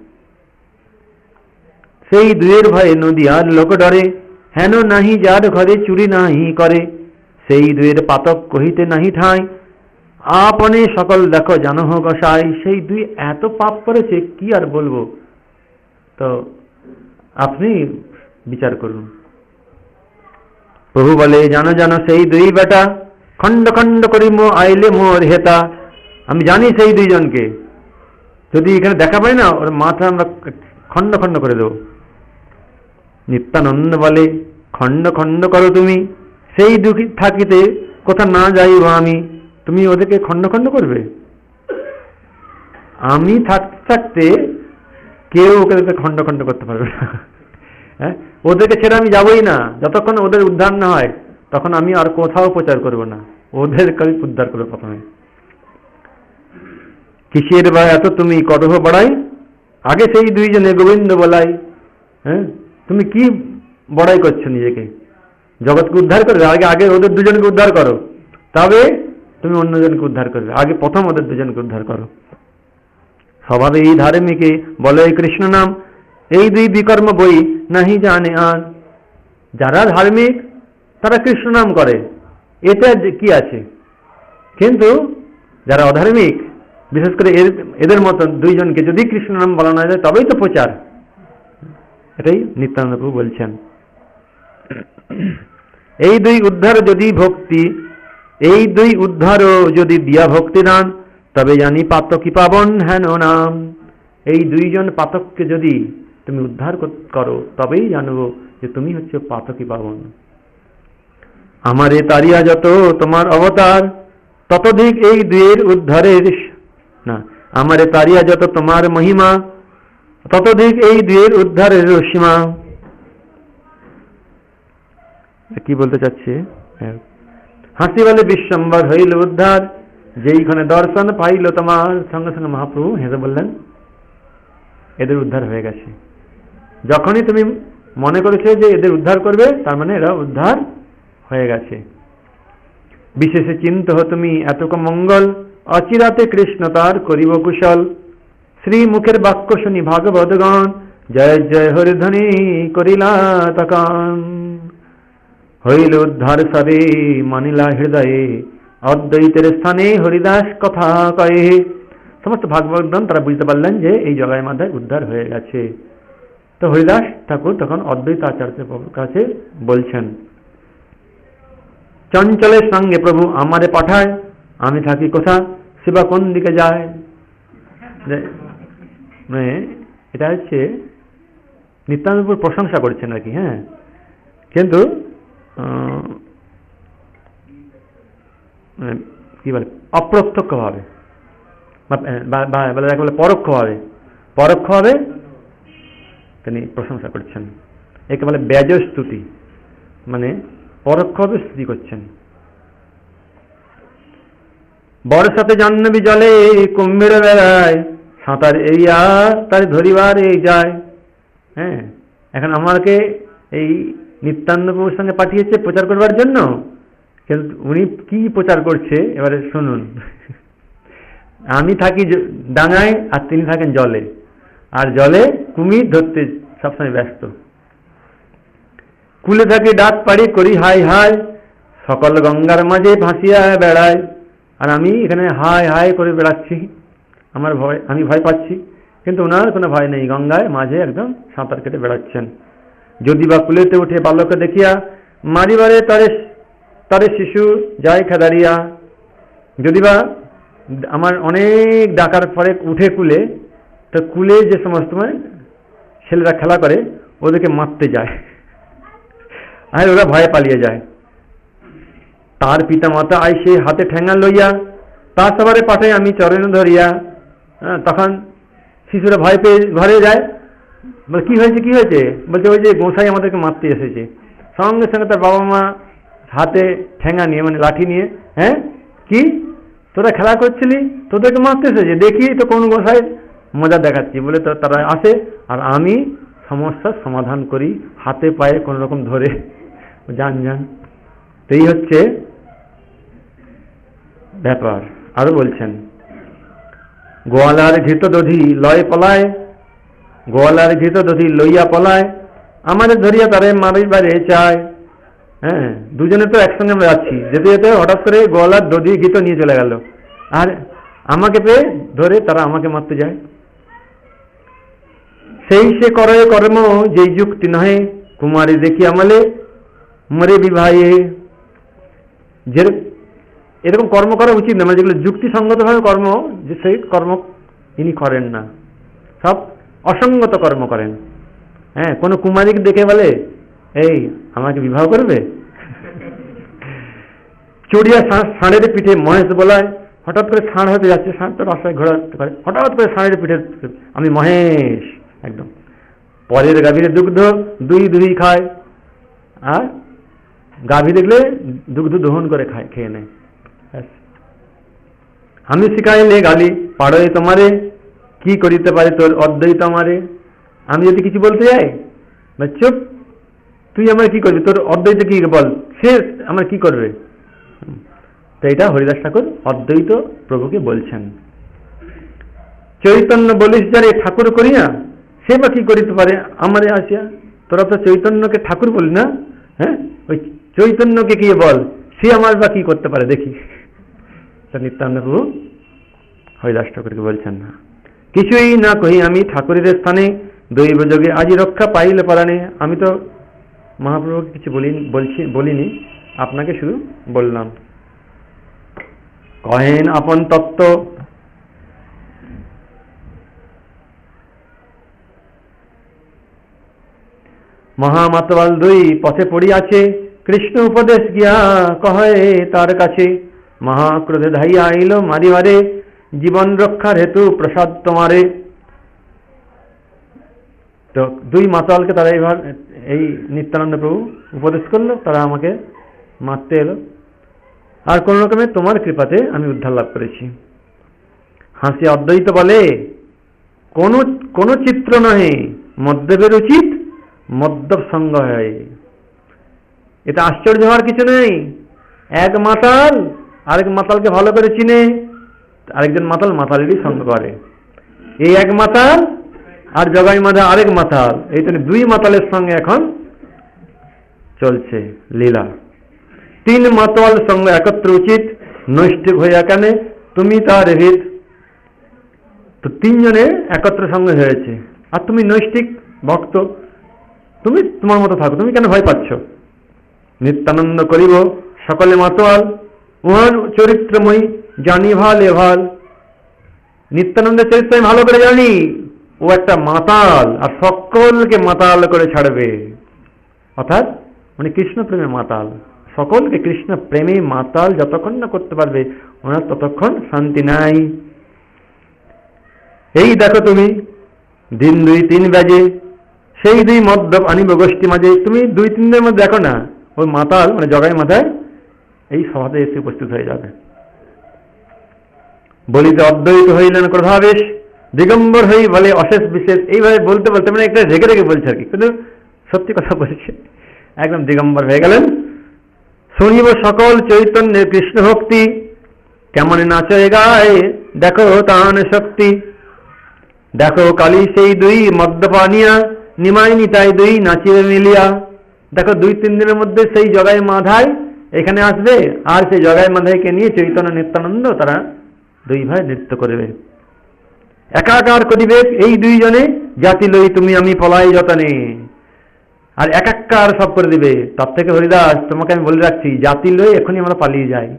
সেই দুয়ের ভয়ে নদী আর লোক ডরে, হেন নাহি যার ঘরে চুরি নাহি করে, সেই দুয়ের পাতক কহিতে নাহি ঠাঁই, আপনে সকল দেখো জানহ গোসাই। সেই দুই এত পাপ করেছে কি আর বলবো, তো আপনি বিচার করুন। প্রভু বলে, জানো জানো সেই দুই বেটা, খণ্ড খণ্ড করি মো আইলে মোর হেতা। আমি জানি সেই দুইজনকে, যদি এখানে দেখা পাই না ওর মাথা আমরা খণ্ড খণ্ড করে দেব। নিত্যানন্দ বলে, খণ্ড খণ্ড করো তুমি, সেই দুঃখী থাকিতে কোথা না যাইব আমি। তুমি ওদেরকে খণ্ড খণ্ড করবে? আমি থাকতে থাকতে কেউ ওকে খণ্ড খণ্ড করতে পারবে না। হ্যাঁ, ওদেরকে ছেড়ে আমি যাবই না, যতক্ষণ ওদের উদ্ধার না হয় তখন আমি আর কোথাও প্রচার করব না, ওদেরকে উদ্ধার করবো প্রথমে। কিসের বা এত তুমি করহ বড়াই, আগে সেই দুইজনে গোবিন্দ বলাই। হ্যাঁ, তুমি কি বড়াই করছো নিজেকে? জগৎকে উদ্ধার করবে, আগে আগে ওদের দুজনকে উদ্ধার করো, তবে তুমি অন্যজনকে উদ্ধার করবে। আগে প্রথম ওদের দুজনকে উদ্ধার করো। স্বভাবে এই ধার্মিকে বলে কৃষ্ণ নাম, এই দুই বিকর্ম বই নাহি জানে আর। যারা ধার্মিক তারা কৃষ্ণ নাম করে, এটা কি আছে? কিন্তু যারা অধার্মিক, বিশেষ করে এদের মতন দুইজনকে যদি কৃষ্ণ নাম বলানো যায় তবেই তো প্রচার। এটাই নিত্যানন্দ প্রভু বলছেন। এই দুই উদ্ধার যদি ভক্তি, এই দুই উদ্ধার যদি দিয়া ভক্তি দান, তবে জানি পাতকি পাবন হেন নাম। এই দুইজন পাতককে যদি তুমি উদ্ধার করো তবেই জানবো যে তুমি হচ্ছে পাতকি পাবন। আমারে তারিয়া যত তোমার অবতার, ততধিক এই দুয়ের উদ্ধারের না। আমারে তারিয়া যত তোমার মহিমা, ততধিক এই দুয়ের উদ্ধারের সীমা। কি বলতে চাচ্ছে? হাসি বলে বিশ্বম্বর হইল উদ্ধার, যেইখানে দর্শন পাইল তোমার। সঙ্গে সঙ্গে মহাপ্রভু হেসে বললেন, এদের উদ্ধার হয়ে গেছে। যখনই তুমি মনে করেছো যে এদের উদ্ধার করবে, তার মানে এরা উদ্ধার হয়ে গেছে। বিশেষে চিন্ত হো তুমি এতক মঙ্গল, অচিরাতে কৃষ্ণ তার করিব কুশল। শ্রী মুখের বাক্য শুনি ভাগবতগণ, জয় জয় হরিধ্বনি করিলা তখন। হইল উদ্ধার সবে মানিলা হৃদয়ে, অদ্বৈতের স্থানে হরিদাস কথা কয়ে। সমস্ত ভাগবতগণ তারা বুঝতে পারলেন যে এই জগায় মাথায় উদ্ধার হয়ে গেছে। তো হরিদাস ঠাকুর তখন অদ্বৈত আচার্যের কাছে বলছেন, চঞ্চলের সঙ্গে প্রভু আমারে পাঠায়, আমি থাকি কোথা, শিবা কোন দিকে যায়। এটা হচ্ছে নিত্যানন্দপুর প্রশংসা করছেন আর কি। হ্যাঁ, কিন্তু কি বলে অপ্রত্যক্ষ ভাবে বলে পরোক্ষ ভাবে তিনি প্রশংসা করছেন। একে বলে ব্যাজ স্তুতি, মানে পরোক্ষভাবে স্তুতি করছেন। বর্ষাতে জাহ্নবী জলে কুম্ভীর বেড়ায়, সাঁতার এরিয়া তার ধরিবার এই যায়। হ্যাঁ, এখন আমাকে এই নিত্যানন্দ প্রভুর সঙ্গে পাঠিয়েছে প্রচার করবার জন্য, কিন্তু উনি কি প্রচার করছে এবারে শুনুন। আমি থাকি ডাঙায় আর তিনি থাকেন জলে, আর জলে কুমির ধরতে সবসময় ব্যস্ত। কুলে থাকি ডাক পাড়ি করি হাই হাই, সকল গঙ্গার মাঝে ভাসিয়া বেড়ায়। আর আমি এখানে হাই হাই করে বেড়াচ্ছি, আমি ভয় পাচ্ছি, কিন্তু ওনার কোনো ভয় নেই, গঙ্গায় মাঝে একদম সাঁতার কেটে বেড়াচ্ছেন। যদি বা কুলেতে উঠে বালককে দেখিয়া, মারিবারে তারে শিশু যায় খেদারিয়া। যদি বা আমার অনেক ডাকার পরে উঠে কুলে, তো কুলে যে সমস্ত ছেলেরা খেলা করে ওদেরকে মারতে যায়, আর ওরা ভয়ে পালিয়ে যায়। তার পিতা মাতা আইসে হাতে ঠেঙ্গা লইয়া, তার সবারে পাঠাই আমি চরণ ধরিয়া। তখন শিশুরা ভয় পেয়ে ঘরে যায়, বলে কি হয়েছে? বলছে ওই যে গোসাই আমাদেরকে মারতে এসেছে। সঙ্গে সঙ্গে তার বাবা মা হাতে ঠেঙ্গা নিয়ে, মানে লাঠি নিয়ে, হ্যাঁ কি তোরা খেলা করছিলি, তোদেরকে মারতেছে যে দেখি তো কোন গোসাই মজা দেখাচ্ছি বলে তো তারা আসে, আর আমি সমস্যার সমাধান করি হাতে পায়ে কোন রকম ধরে। জান জান, এই হচ্ছে ব্যাপার। আরো বলছেন, গোয়ালার ঘৃত দধি লয় পলায়, গোয়ালার ঘৃত দধি লইয়া পলায়, আমাদের ধরিয়া তারে মারিবারে চায়। হ্যাঁ, দুজনে তো একসঙ্গে যাচ্ছি, যেতে যেতে হঠাৎ করে গোয়ালার দধি ঘৃত নিয়ে চলে গেল, আর আমাকে পেয়ে ধরে তারা আমাকে মারতে যায়। সেই সে করে কর্ম যেই যুক্তি নহে, কুমারী দেখি আমলে মরে বিবাহে। যে এরকম কর্ম করা উচিত না, মানে যেগুলো যুক্তিসঙ্গত ভাবে কর্ম, যে সেই কর্ম ইনি করেন না, সব অসঙ্গত কর্ম করেন। হ্যাঁ, কোন কুমারীকে দেখে বলে এই আমাকে বিবাহ করবে? চড়িয়া ষাঁড়ের পিঠে মহেশ বলায়, হঠাৎ করে ষাঁড় হতে যাচ্ছে, ষাঁড় তো রাস্তায় ঘোরা করে, হঠাৎ করে ষাঁড়ের পিঠে আমি মহেশ একদম। পরের গাভীর দুগ্ধ দুই দুই খায়, আর গাভী দেখলে দুগ্ধ দহন করে খায়, খেয়ে নেয়। আমি শিখাইলে গালি পাড়ে তোমারে, কি করিতে পারে তোর অদ্বৈত আমারে। আমি যদি কিছু বলতে যাই, চুপ, তুই আমার কি করবি, তোর অদ্বৈত কি বল, সে আমার কি করবে। তো এটা হরিদাস ঠাকুর অদ্বৈত প্রভুকে বলছেন। চৈতন্য বলিস যারে ঠাকুর করিয়া, সে বা কি করিতে পারে আমারে আসিয়া। তোরা তো চৈতন্যকে ঠাকুর বলি না, হ্যাঁ, ওই চৈতন্যকে কি বল, সে আমার বা কি করতে পারে দেখি। নিত্যানন্দ প্রভু হরিদাস ঠাকুরকে বলছেন না, কিছুই না কহি আমি ঠাকুরের স্থানে, দৈব যোগে আজি রক্ষা পাইলে পারানে। আমি তো মহাপ্রভুকে কিছু বলিনি, আপনাকে শুধু বললাম। কহেন আপন তত্ত্ব, মহামাতওয়াল দুই পথে পড়িয়াছে, কৃষ্ণ উপদেশ গিয়া কহে তার কাছে। মহাক্রোধে ধাইয়া আইল মারিবারে, জীবন রক্ষার হেতু প্রসাদ তোমারে। তো দুই মাতালকে তারা এই নিত্যানন্দ প্রভু উপদেশ করলো, তারা আমাকে মারতে এলো, আর কোন রকমে তোমার কৃপাতে আমি উদ্ধার লাভ করেছি। হাসি অদ্বৈত বলে, কোন চিত্র নহে মদ্যপের উচিত, মদ্যপ সঙ্গ হয়। এটা আশ্চর্য হওয়ার কিছু নেই। এক মাতাল আরেক মাতালকে ভালো করে চিনে, আরেকজন মাতাল মাতালেরই সঙ্গ করে। এই এক মাতাল আর জগাই মাঝে আরেক মাতাল, এই জন্য দুই মাতালের সঙ্গে এখন চলছে লীলা। তিন মাতাল সঙ্গে একত্র উচিত, নৈষ্ঠিক হইয়া কেন তুমি তার হিত। তো তিনজনে একত্র সঙ্গে হয়েছে, আর তুমি নৈষ্ঠিক ভক্ত, তুমি তোমার মতো থাকো, তুমি কেন ভয় পাচ্ছ। নিত্যানন্দ করিব সকলে মাতোয়াল, উহার চরিত্রময়ী জানি ভাল এ ভাল। নিত্যানন্দের চরিত্র আমি ভালো করে জানি, ও একটা মাতাল, আর সকলকে মাতাল করে ছাড়বে। অর্থাৎ মানে কৃষ্ণ প্রেমে মাতাল, সকলকে কৃষ্ণ প্রেমে মাতাল যতক্ষণ না করতে পারবে, ওনার ততক্ষণ শান্তি নাই। এই দেখো তুমি দিন 2-3 বাজে, সেই দুই মদ্যপ আনিব গোষ্ঠী মাঝে। তুমি 2-3 দিনের মধ্যে দেখো না, ওই মাতাল মানে জগাই মাথায় এই সভাতে এসে উপস্থিত হয়ে যাবে। বলিতে অদ্বৈত হইলেন ক্রোধাবেশ, দিগম্বর হই বলে অশেষ বিশেষ। এইভাবে বলতে বলতে মানে একটা রেগে রেগে বলছে আর কি, কিন্তু সত্যি কথা বলছে, একদম দিগম্বর হয়ে গেলেন। শুনিব সকল চৈতন্যের কৃষ্ণ ভক্তি, কেমন নাচে গায়ে দেখো তান শক্তি। দেখো কালী সেই দুই মদ্যপানিয়া, নিমাই নিতাই দুই নাচিবে মিলিয়া। দেখো 2-3 দিনের মধ্যে সেই জগাই মাধায় এখানে আসবে, আর সেই জগাই মাধাইকে নিয়ে চৈতন্য নিত্যানন্দ তারা দুই ভাই নৃত্য করবে, একাকার করিবে এই দুইজনে। জাতি লই তুমি আমি পলাই যতনে, আর একাকার সব করে দিবে। তার থেকে হরিদাস তোমাকে আমি বলে রাখছি, জাতি লই এখনই আমরা পালিয়ে যাই।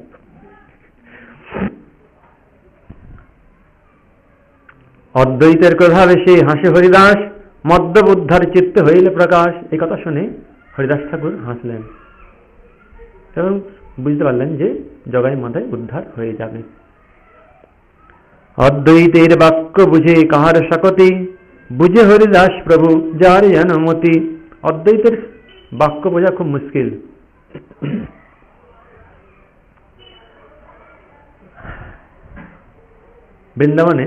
অদ্বৈতের ক্রোধাবেশে হাসে হরিদাস, মদ্যপ উদ্ধার চিত্তে হইলে প্রকাশ। এই কথা শুনে হরিদাস ঠাকুর হাসলেন এবং বুঝতে পারলেন যে জগাই মাথায় উদ্ধার হয়ে যাবে। অদ্বৈতের বাক্য বুঝে কাহার শকতি, বুঝে হরিদাস প্রভু যার অনুমতি। অদ্বৈতের বাক্য বোঝা খুব মুশকিল। বৃন্দাবনে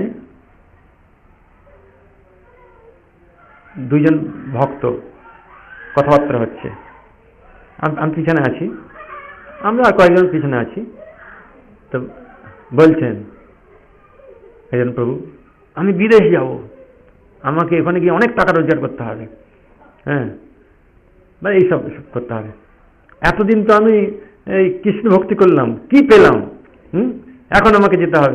দুইজন ভক্ত কথাবার্তা হচ্ছে, আমি পিছনে আছি, আমরা আর কয়েকজন পিছনে আছি। তো বলছেন একজন প্রভু, আমি বিদেশ যাব, আমাকে ওখানে গিয়ে অনেক টাকা রোজগার করতে হবে, হ্যাঁ, বা এইসব করতে হবে। এতদিন তো আমি এই কৃষ্ণ ভক্তি করলাম, কি পেলাম, এখন আমাকে যেতে হবে।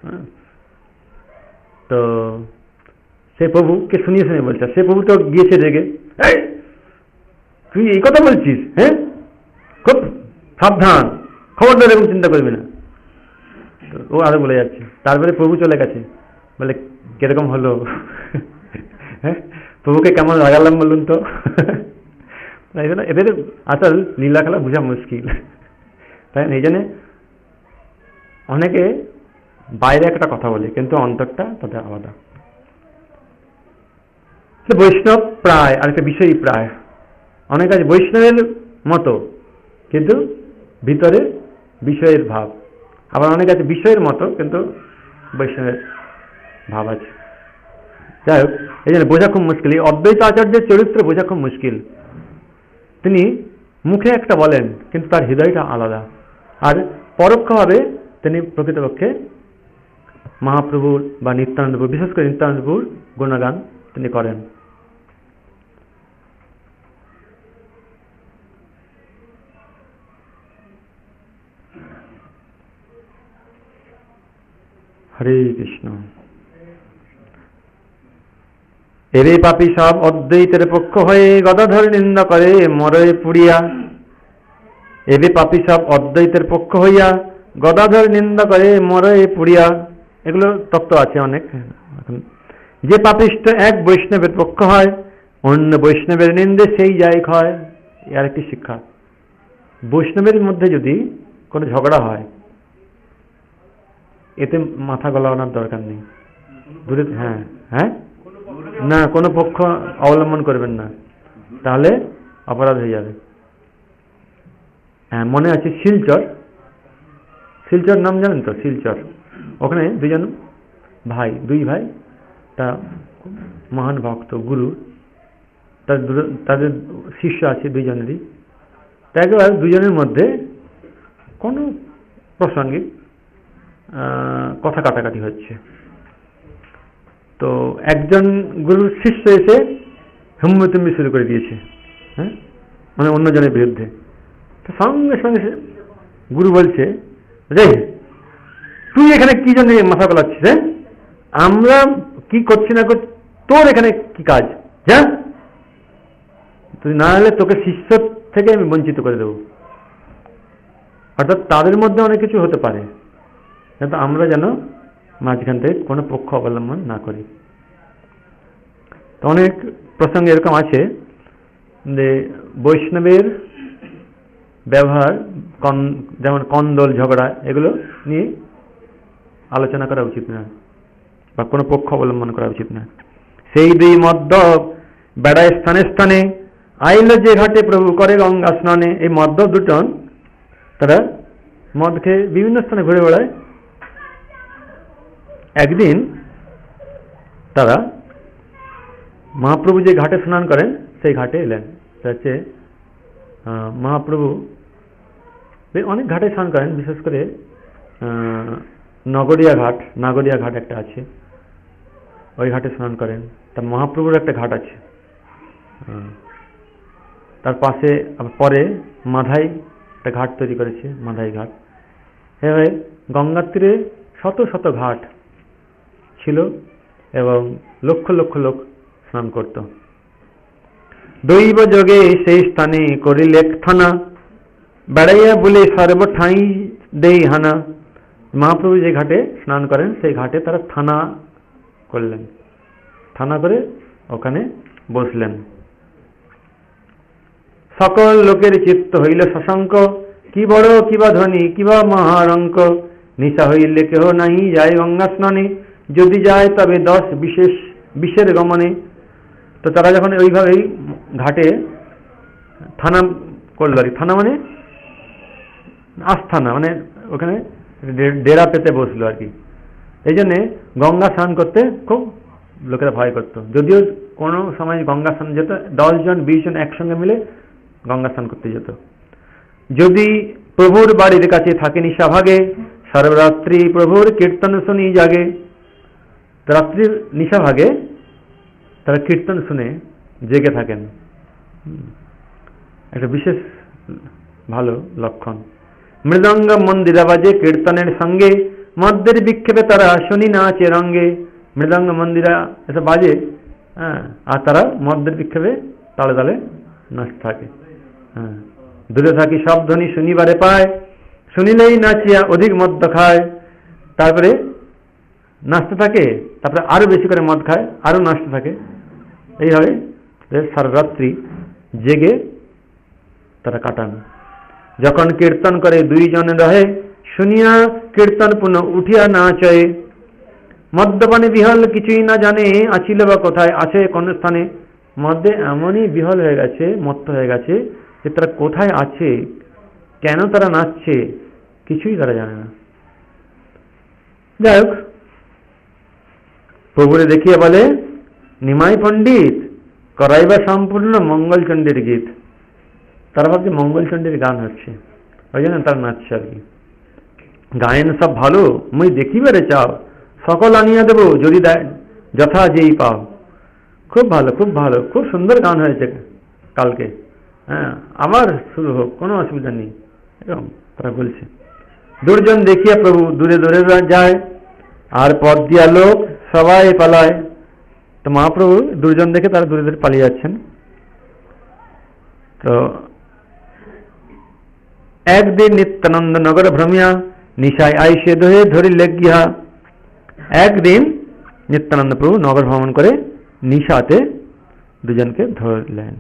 তো সে প্রভুকে শুনিয়ে শুনিয়ে বলছে, সে প্রভু তো গিয়েছে রেগে, তুই এই কথা বলছিস, হ্যাঁ, খুব সাবধান, খবরদার এরকম চিন্তা করবি না। ও আরো বলে যাচ্ছে। তারপরে প্রভু চলে গেছে, বলে কিরকম হলো, হ্যাঁ, প্রভুকে কেমন লাগালাম বলুন তো। এদের আসল লীলা খেলা বোঝা মুশকিল, তাই এই জন্য অনেকে বাইরে একটা কথা বলে কিন্তু অন্তরটা তাদের আলাদা। বৈষ্ণব প্রায় আর একটা বিষয়ী প্রায়, অনেক আছে বৈষ্ণবের মতো কিন্তু ভিতরে বিষয়ের ভাব, আবার অনেক আছে বিষয়ের মতো কিন্তু বৈষ্ণবের ভাব আছে। যাই হোক, এই জন্য বোঝা খুব মুশকিল, এই অদ্বৈত আচার্যের চরিত্র বোঝা খুব মুশকিল। তিনি মুখে একটা বলেন কিন্তু তার হৃদয়টা আলাদা, আর পরোক্ষভাবে তিনি প্রকৃতপক্ষে মহাপ্রভুর বা নিত্যানন্দ প্রভু, বিশেষ করে নিত্যানন্দ প্রভুর গুণগান তিনি করেন। হরে কৃষ্ণ। এরে পাপী সব অদ্বৈতের পক্ষ হয়ে গদাধর নিন্দা করে মরয়ে পুড়িয়া। এরে পাপী সব অদ্বৈতের পক্ষ হইয়া গদাধর নিন্দা করে মরয়ে পুড়িয়া। এগুলো তত্ত্ব আছে অনেক। যে পাপিষ্ঠ এক বৈষ্ণবের পক্ষ হয়, অন্য বৈষ্ণবের নিন্দে সেই যায় ক্ষয়। এর একটি শিক্ষা, বৈষ্ণবের মধ্যে যদি কোনো ঝগড়া হয় এতে মাথা গলানোর দরকার নেই, দূরে, হ্যাঁ হ্যাঁ, না কোনো পক্ষ অবলম্বন করবেন না, তাহলে অপরাধ হয়ে যাবে। হ্যাঁ, মনে আছে শিলচর, শিলচর নাম জানেন তো? শিলচর, ওখানে দুজন ভাই, দুই ভাই, তা মহান ভক্ত গুরু, তাদের শিষ্য আছে দুইজনেরই। তা একবার দুজনের মধ্যে কোনো প্রসঙ্গে কথা কাটাকাটি হচ্ছে। তো একজন গুরুর শিষ্য এসে হুম্মতুম্বি শুরু করে দিয়েছে, হ্যাঁ, মানে অন্যজনের বিরুদ্ধে। তো সঙ্গে সঙ্গে গুরু বলছে, রে তুই এখানে কি জন্য মাথা গলাচ্ছিস? হ্যাঁ, আমরা কি করছি না করছি, তোর এখানে কি কাজ? যা, তুই না হলে তোকে শিষ্য থেকে আমি বঞ্চিত করে দেবো। অর্থাৎ তাদের মধ্যে অনেক কিছু হতে পারে, কিন্তু আমরা যেন মাঝখান থেকে কোনো পক্ষ অবলম্বন না করি। তো অনেক প্রসঙ্গে এরকম আছে যে বৈষ্ণবের ব্যবহার, যেমন কন্দল, ঝগড়া, এগুলো নিয়ে আলোচনা করা উচিত না বা কোনো পক্ষ অবলম্বন করা উচিত না। সেই দুই মদ্যপ বেড়ায় স্থানে স্থানে, আইল যে ঘাটে প্রভু করে গঙ্গা স্নানে। এই মদ্যপ দুজন তারা মদ খেয়ে বিভিন্ন স্থানে ঘুরে বেড়ায়। একদিন তারা মহাপ্রভু যে ঘাটে স্নান করেন সেই ঘাটে এলেন। হচ্ছে মহাপ্রভু অনেক ঘাটে স্নান করেন, বিশেষ করে নাগরিয়া ঘাট একটা আছে, ওই ঘাটে স্নান করেন। তার মহাপ্রভুর একটা ঘাট আছে, তার পাশে পরে মাধাই একটা ঘাট তৈরি করেছে, মাধাই ঘাট। এভাবে গঙ্গার তীরে শত শত ঘাট ছিল এবং লক্ষ লক্ষ লোক স্নান করত। দৈব যোগে সেই স্থানে করিলে থানা, বেড়াইয়া বলে সর্ব ঠাঁই দেই হানা। মহাপ্রভু যে ঘাটে স্নান করেন সেই ঘাটে তারা থানা করলেন, থানা করে ওখানে বসলেন। সকল লোকের চিত্ত হইল শশাঙ্ক, কি বড় কিবা ধনী কিবা মহারঙ্ক। নিশা হইলে কেহ নাহি যায় গঙ্গা স্নানে, যদি যায় তবে 10 বিশের গমনে। তো তারা যখন ওইভাবেই ঘাটে থানা করল, আর থানা মানে আস্থানা, মানে ওখানে ডেরা পেতে বসলো আর কি। এই জন্যে গঙ্গা স্নান করতে খুব লোকেরা ভয় করত। যদিও কোনো সময় গঙ্গা স্নান যেত, 10 জন 20 জন একসঙ্গে মিলে গঙ্গা স্নান করতে যেত। যদি প্রভুর বাড়ির কাছে থাকে নিশাভাগে, সর্বরাত্রি প্রভুর কীর্তন শুনি জাগে। রাত্রির নিশাভাগে তারা কীর্তন শুনে জেগে থাকেন, একটা বিশেষ ভালো লক্ষণ। মৃদঙ্গ মন্দিরা বাজে কীর্তনের সঙ্গে, মদ্যের বিক্ষেপে তারা শুনি নাচে রঙ্গে। মৃদঙ্গ মন্দিরা এটা বাজে, হ্যাঁ, আর তারা মদ্যের বিক্ষেপে তালে তালে নাচ থাকে। হ্যাঁ, দূরে থাকি সব ধ্বনি শুনিবারে পায়, শুনিলেই নাচিয়া অধিক মদ্য খায়। তারপরে নাচতে থাকে, তারপরে আরো বেশি করে মদ খায়, আরো নাচতে থাকে। এইভাবে সারা রাত্রি জেগে তারা কাটান। যখন কীর্তন করে 2 জন রহে, শুনিয়া কীর্তন পুনঃ উঠিয়া নাচে। মদ্যপানে বিহল কিছুই না জানে, আছিল বা কোথায় আছে কোন স্থানে। মধ্যে এমনই বিহল হয়ে গেছে, মত্ত হয়ে গেছে যে তারা কোথায় আছে, কেন তারা নাচছে, কিছুই তারা জানে না। যাই হোক, প্রভুরে দেখিয়ে বলে, নিমাই পণ্ডিত করাইবা সম্পূর্ণ মঙ্গলচণ্ডীর গীত। তারা ভাবছে মঙ্গলচণ্ডীর গান হচ্ছে, ওই জন্য তারা নাচছে আর কি। গায়েন সব ভালো, মুই দেখিবারে চাও, সকল আনিয়া দেব যদি যথা যেই পাও। খুব ভালো, খুব ভালো, খুব সুন্দর গান হয়েছে কালকে, হ্যাঁ, আবার শুরু হোক, কোনো অসুবিধা নেই, এরকম তারা বলছে। দুর্জন দেখিয়া প্রভু দূরে দূরে যায়, আর পথ দিয়া লোক সবাই পালায়। তো মহাপ্রভু দুর্জন দেখে তারা দূরে দূরে পালিয়ে যাচ্ছেন। তো একদিন নিত্যানন্দ নগর ভ্রমিয়া, নিশায় আইসে দোহে ধরি লেগিয়া। একদিন নিত্যানন্দ প্রভু নগর ভ্রমণ করে নিশাতে দুজনকে ধরলেন।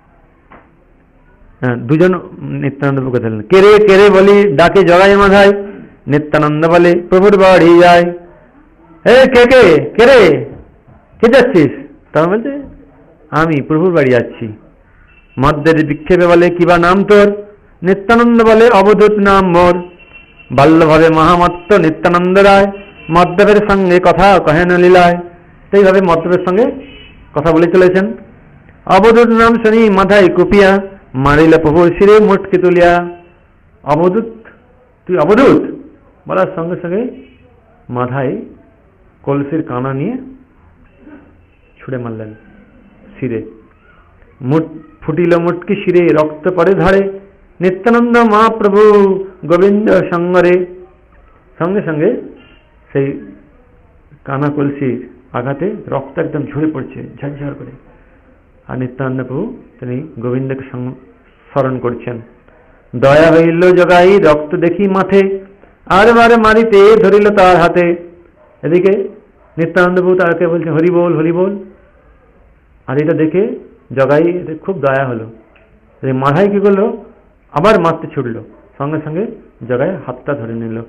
দুজন নিত্যানন্দ প্রভুকে ধরলেন। কেরে কেরে বলি ডাকে জগাই মাথায়, নিত্যানন্দ বলে প্রভুর বাড়ি যায়। হে কে কে কে রে, কে যাচ্ছিস? তারা বলছে আমি প্রভুর বাড়ি যাচ্ছি। মদ্যের বিক্ষেপে বলে কিবা নাম তোর? নিত্যানন্দ বলে অবধূত নাম মোর। বাল্যভাবে মহামত্ত নিত্যানন্দ রায়, মদ্যপের সঙ্গে কথা কহেন লীলায়। সেইভাবে মদ্যপের সঙ্গে কথা বলে চলেছেন। অবধূত নাম শুনি মাথায় কুপিয়া, মারিল প্রভুর শিরে মুটকি তুলিয়া। অবধূত, তুই অবধূত বলার সঙ্গে সঙ্গে মাথায় কলসির কানা নিয়ে ছুড়ে মারলেন শিরে। ফুটিল মুটকি শিরে, রক্ত পড়ে ধারে। নিত্যানন্দ মহাপ্রভু গোবিন্দ সঙ্গরে। সঙ্গে সঙ্গে সেই কানা কলসির আঘাতে রক্ত একদম ঝরে পড়ছে ঝরঝর করে। আর নিত্যানন্দ প্রভু তিনি গোবিন্দকে স্মরণ করছেন। দয়া হইল জগাই রক্ত দেখি মাঠে, আর বারে মারিতে ধরিল তার হাতে। এদিকে নিত্যানন্দ প্রভু তাকে বলছে হরি বল হরি বল। আর এটা দেখে জগাই খুব দয়া হলো, মাথায় কি করলো, আবার মারতে ছুটলো। সঙ্গে সঙ্গে জগাই হাতটা ধরে নিল।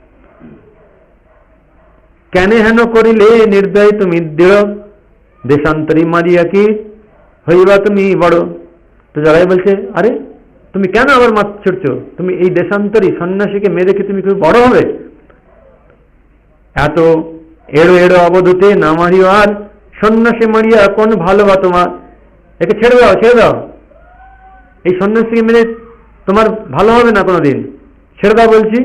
কেন হেন করিলে নির্দয় তুমি দৃঢ়, দেশান্তরী মারিয়া কি হইবা তুমি বড়। তো জগাই বলছে আরে তুমি কেন আবার মারতে ছুটছো? তুমি এই দেশান্তরী সন্ন্যাসীকে মেরে কি তুমি খুব বড় হবে? এত এড়ো এড়ো অবধূতে না মারিও আর, সন্ন্যাসী মারিয়া কোন ভালো বা তোমার? একে ছেড়ে দাও, ছেড়ে দাও। এই সন্ন্যাসীকে মেরে তোমার ভালো হবে না কোনোদিন, ছেড়ে দাও বলছি।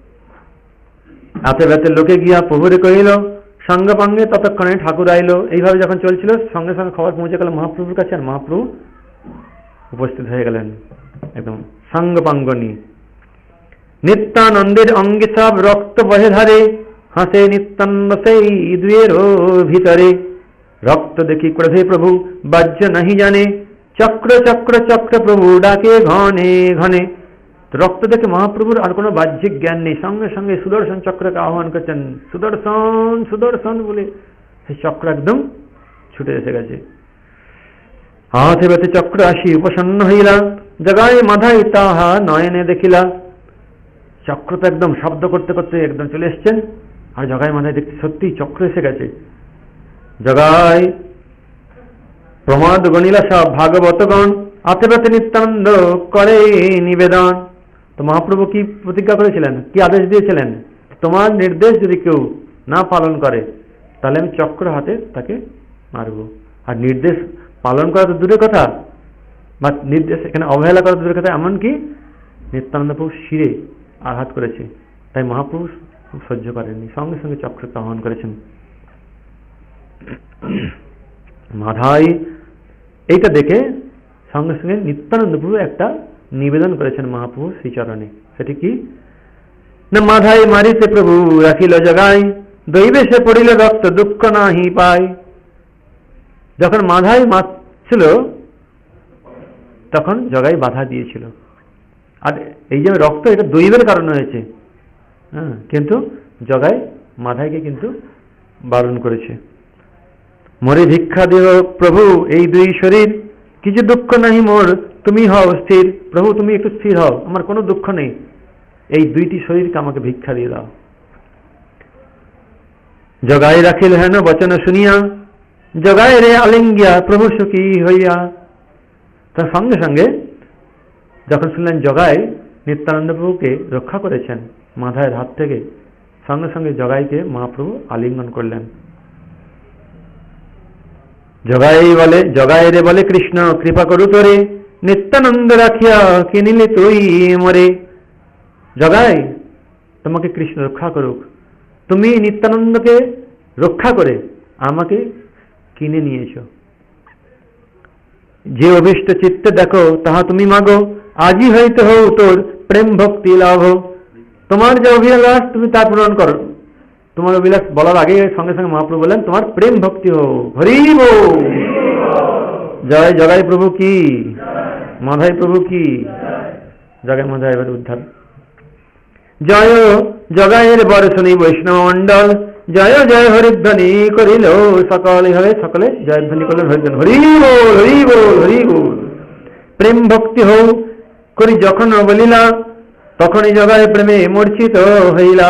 হাতে ব্যথে লোকে গিয়া প্রভুরে কহিল, সঙ্গে পাঙ্গে ততক্ষণে ঠাকুর আইলো। এইভাবে যখন চলছিল সঙ্গে সঙ্গে খবর পৌঁছে গেল মহাপ্রভুর কাছে, আর মহাপ্রভু উপস্থিত হয়ে গেলেন একদম সঙ্গপাঙ্গ নিয়ে। নিত্যানন্দের অঙ্গে সব রক্ত বহে ধারে, হাসে নিত্যানন্দ সেই দুয়ের ভিতরে। রক্ত দেখি ক্রোধে প্রভু বাহ্য নাহি জানে, চক্র চক্র চক্র প্রভু ডাকে ঘনে ঘনে। রক্ত দেখে মহাপ্রভুর আর কোনো বাহ্যিক জ্ঞান নেই, সঙ্গে সঙ্গে সুদর্শন চক্রকে আহ্বান করছেন, সুদর্শন সুদর্শন বলে সেই চক্র একদম ছুটে এসে গেছে। হাতে ব্যথে চক্র আসি উপসন্ন হইলা, জগায় মাথায় তাহা নয়নে দেখিলা। চক্র তো একদম শব্দ করতে করতে একদম চলে এসছেন, আর জগায় মাথায় দেখতে সত্যি চক্র এসে গেছে। জগায় প্রমাদ গণিলা সব ভাগবতগণ, হাতে ব্যথে নিত্যানন্দ করে নিবেদন। তো মহাপ্রভু কি প্রতিজ্ঞা করেছিলেন, কি আদেশ দিয়েছিলেন? তোমার নির্দেশ যদি কেউ না পালন করে তাহলে আমি চক্র হাতে তাকে মারব। আর নির্দেশ পালন করা তো দূরের কথা, বা নির্দেশ এখানে অবহেলা করা দূরের কথা, এমনকি নিত্যানন্দ প্রভু শিরে আঘাত করেছে, তাই মহাপ্রভু সহ্য করেননি, সঙ্গে সঙ্গে চক্রকে আহ্বান করেছেন। মাধাই এইটা দেখে সঙ্গে সঙ্গে নিত্যানন্দ প্রভু একটা নিবেদন করেছেন মহাপ্রভু শ্রীচরণে। সেটি কি না, মাধাই মারিতে প্রভু রাখিল জগাই, দৈবে সে পড়িল রক্ত দুঃখ নাহি পায়। যখন মাধাই মারছিল তখন জগাই বাধা দিয়েছিল, আর এই যে রক্ত এটা দৈবের কারণে হয়েছে, হ্যাঁ, কিন্তু জগাই মাধাইকে কিন্তু বারণ করেছে। মরে ভিক্ষা দিও প্রভু এই দুই শরীর, কিছু দুঃখ নাহি মোর তুমি হও স্থির। প্রভু তুমি একটু স্থির হও, আমার কোনো দুঃখ নেই, এই দুইটি শরীরকে আমাকে ভিক্ষা দিয়ে দাও। জগাই রাখিল হেন বচন শুনিয়া, জগাই রে আলিঙ্গিয়া প্রভু সুখী হইয়া। তার সঙ্গে সঙ্গে যখন শুনলেন জগাই নিত্যানন্দ প্রভুকে রক্ষা করেছেন মাধায়ের হাত থেকে, সঙ্গে সঙ্গে জগাইকে মহাপ্রভু আলিঙ্গন করলেন। জগাই রে বলে কৃষ্ণ কৃপা করু তোরে, নিত্যানন্দ রাখিয়া কিনিলে তুই মরে। জগাই তোমাকে কৃষ্ণ রক্ষা করুক, তুমি নিত্যানন্দকে রক্ষা করে আমাকে কিনে নিয়েছ। যে অভিষ্ট চিত্তে দেখো তাহা তুমি মাগো, আজই হইতে হও তোর প্রেম ভক্তি লাভ। তোমার যে অভিলাষ তুমি তা পূরণ করো। তোমার অভিলাষ বলার আগে সঙ্গে সঙ্গে মহাপ্রভু বললেন তোমার প্রেম ভক্তি হো। হরি বল। জয় জগাই প্রভু কি, মাধাই প্রভু কি। জগাই মাধাই এবার উদ্ধার। জয় জগাইয়ের বর্ষণী বৈষ্ণব মন্ডল, জয় জয় হরিধ্বনি করিল সকলে। হবে সকলে জয়ধ্বনি করলেন হরিধ্বনি, হরি বল হরি বল হরি বল। প্রেম ভক্তি হও করি যখন বলিলা, তখনই জগাই প্রেমে মূর্ছিত হইলা।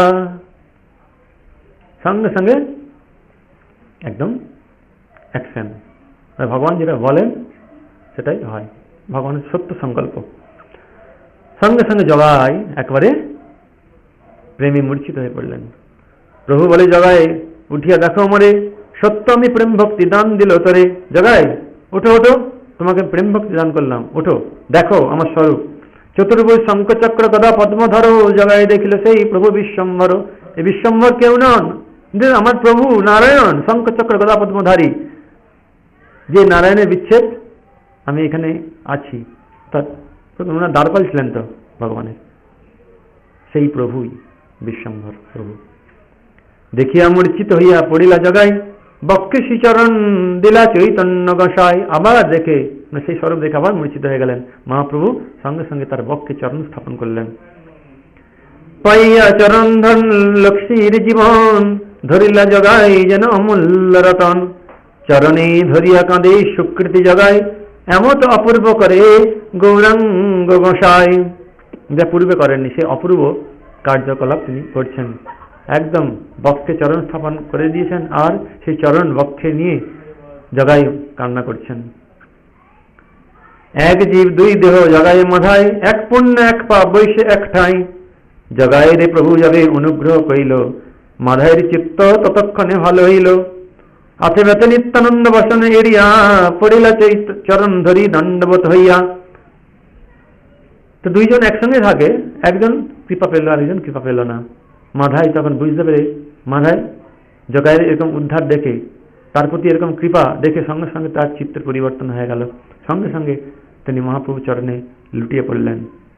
সঙ্গে সঙ্গে একদম অ্যাকশন, ভগবান যেটা বলেন সেটাই হয়, ভগবানের সত্য সংকল্প। সঙ্গে সঙ্গে জগাই একবারে প্রেমে মূর্ছিত হয়ে পড়লেন। প্রভু বলে জগাই উঠিয়া দেখো মরে, সত্য আমি প্রেম ভক্তি দান দিল তোরে। জগাই ওঠো ওঠো, তোমাকে প্রেম ভক্তি দান করলাম, ওঠো দেখো আমার স্বরূপ। চতুর্ভুজ শঙ্খচক্র গদা পদ্মধর, জগাই দেখিল সেই প্রভু বিশ্বম্ভর। এই বিশ্বম্ভর কেউ নন, আমার প্রভু নারায়ণ শঙ্খচক্র গদা পদ্মধারী। যে নারায়ণের বিচ্ছেদ আমি এখানে আছি, ওনার দ্বারপাল ছিলেন তো ভগবানের, সেই প্রভুই বিশ্বম্ভর প্রভু। দেখিয়া মূর্ছিত হইয়া পড়িলা জগাই, বক্ষে শ্রীচরণ দিলা চৈতন্য গোসাই। আবার দেখে সেই স্বরূপ দেখে আবার মূর্ছিত হয়ে গেলেন মহাপ্রভু, সঙ্গে সঙ্গে তার বক্ষে চরণ স্থাপন করলেন। পাইয়া চরণ ধন লক্ষ্মীর জীবন, ধরিলা জগাই যেন অমূল্য রতন। চরণে ধরিয়া কাঁদে সুকৃতি জগাই, এমত অপূর্ব করে গৌরাঙ্গ গোসাই। যা পূর্বে করেননি সে অপূর্ব কার্যকলাপ তিনি করছেন। একদম বক্ষে চরণ স্থাপন করে দিয়েছেন, আর সেই চরণ বক্ষে নিয়ে জগাই কান্না করছেন। এক জীব দুই দেহ জগাই মাধাই, এক পুণ্য এক পাপ বৈশে এক ঠাই। জগাই রে প্রভু যাবে অনুগ্রহ কইল, মাধাইয়ের চিত্ত ততক্ষণে ভালো হইল। হাতে ব্যথে নিত্যানন্দ বসনে এড়িয়া, পড়িলা চরণ ধরি দণ্ডবত হইয়া। তো দুইজন একসঙ্গে থাকে, একজন কৃপা পেল আর একজন কৃপা পেল না। মাধাই তখন বুঝতে পেরে, মাধাই জগাইয়ের এরকম উদ্ধার দেখে, তার প্রতি এরকম কৃপা দেখে সঙ্গে সঙ্গে তার চিত্তের পরিবর্তন হয়ে গেল। সঙ্গে সঙ্গে তিনি মহাপ্রভু চরণে লুটিয়ে পড়লেন।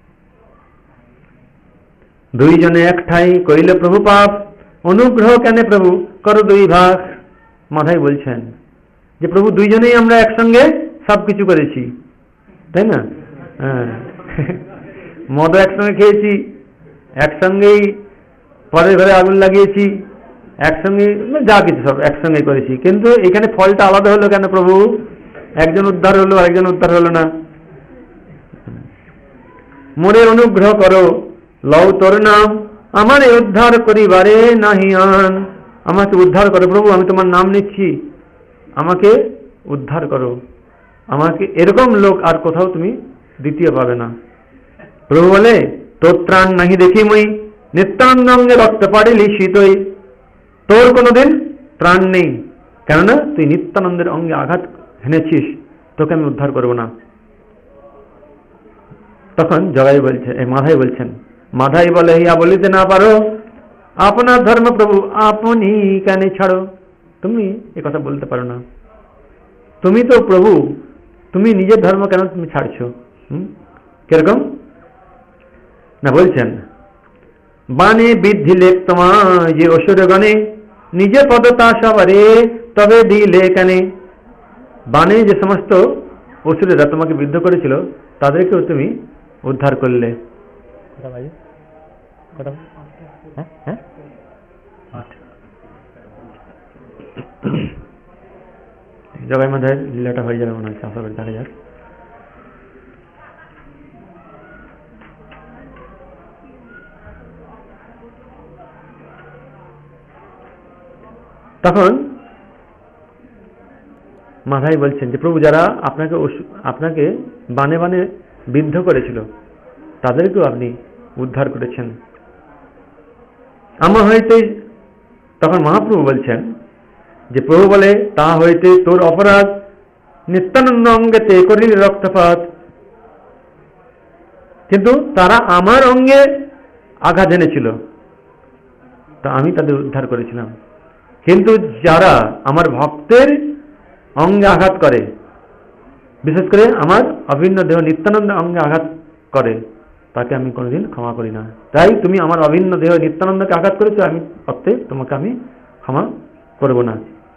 দুইজনে এক ঠাই করিল প্রভু পাপ, অনুগ্রহ কেন প্রভু করো দুই ভাগ। মাধাই বলছেন যে প্রভু দুইজনেই আমরা একসঙ্গে সবকিছু করেছি, তাই না? হ্যাঁ, মদ একসঙ্গে খেয়েছি, একসঙ্গেই পরের ঘরে আগুন লাগিয়েছি, একসঙ্গে যা কিছু সব একসঙ্গে করেছি, কিন্তু এখানে ফলটা আলাদা হলো কেন প্রভু? একজন উদ্ধার হলো আর একজন উদ্ধার হলো না। মোরে অনুগ্রহ করো লও তোর নাম, আমারে উদ্ধার করিবারে নাহি আন। আমাকে উদ্ধার করো প্রভু, আমি তোমার নাম নিচ্ছি, আমাকে উদ্ধার করো। আমাকে এরকম লোক আর কোথাও তুমি দ্বিতীয় পাবে না। প্রভু বলে তোর ত্রাণ নাহি দেখি মই, নিত্যানন্দে রক্ত পাড়িলি শীতই। তোর কোনোদিন প্রাণ নেই, কেননা তুই নিত্যানন্দের অঙ্গে আঘাত হেনেছিস, তোকে আমি উদ্ধার করব না। তখন জগাই বলছে, মাধাই বলছেন, মাধাই বলে, ইয়া বলিতে না পারো, আপনার ধর্ম প্রভু আপনি কেন ছাড়ো। তুমি এ কথা বলতে পারো না, তুমি তো প্রভু, তুমি নিজের ধর্ম কেন তুমি ছাড়ছো? কিরকম না বলছেন, বাণে বিদ্ধিলে তোমায় যে অসুরগণে, নিজে পদতা সবারে তবে দিলে কেনে। বাণে যে সমস্ত অসুরেরা তোমাকে বিদ্ধ করেছিল তাদেরকেও তুমি উদ্ধার করলে। জগাই মাধায়ের লীলাটা হয়ে যাবে মনে হচ্ছে, আশা করি দেখা যাক। তখন মাধাই বলছেন যে প্রভু, যারা আপনাকে বানে বানে বিদ্ধ করেছিল তাদেরকেও আপনি উদ্ধার করেছেন আমার হইতে। তখন মহাপ্রভু বলছেন যে প্রভু বলে, তা হইতে তোর অপরাধ, নিত্যানন্দ অঙ্গেতে করিল রক্তপাত। কিন্তু তারা আমার অঙ্গে আঘাত এনেছিল, তা আমি তাদের উদ্ধার করেছিলাম। কিন্তু যারা আমার ভক্তের অঙ্গে আঘাত করে, বিশেষ করে আমার অভিন্ন দেহ নিত্যানন্দ অঙ্গে আঘাত করে, তাকে আমি কোনোদিন ক্ষমা করি না। তাই তুমি আমার অভিন্ন দেহ নিত্যানন্দকে আঘাত করেছো, আমি অতএব তোমাকে আমি ক্ষমা করব না।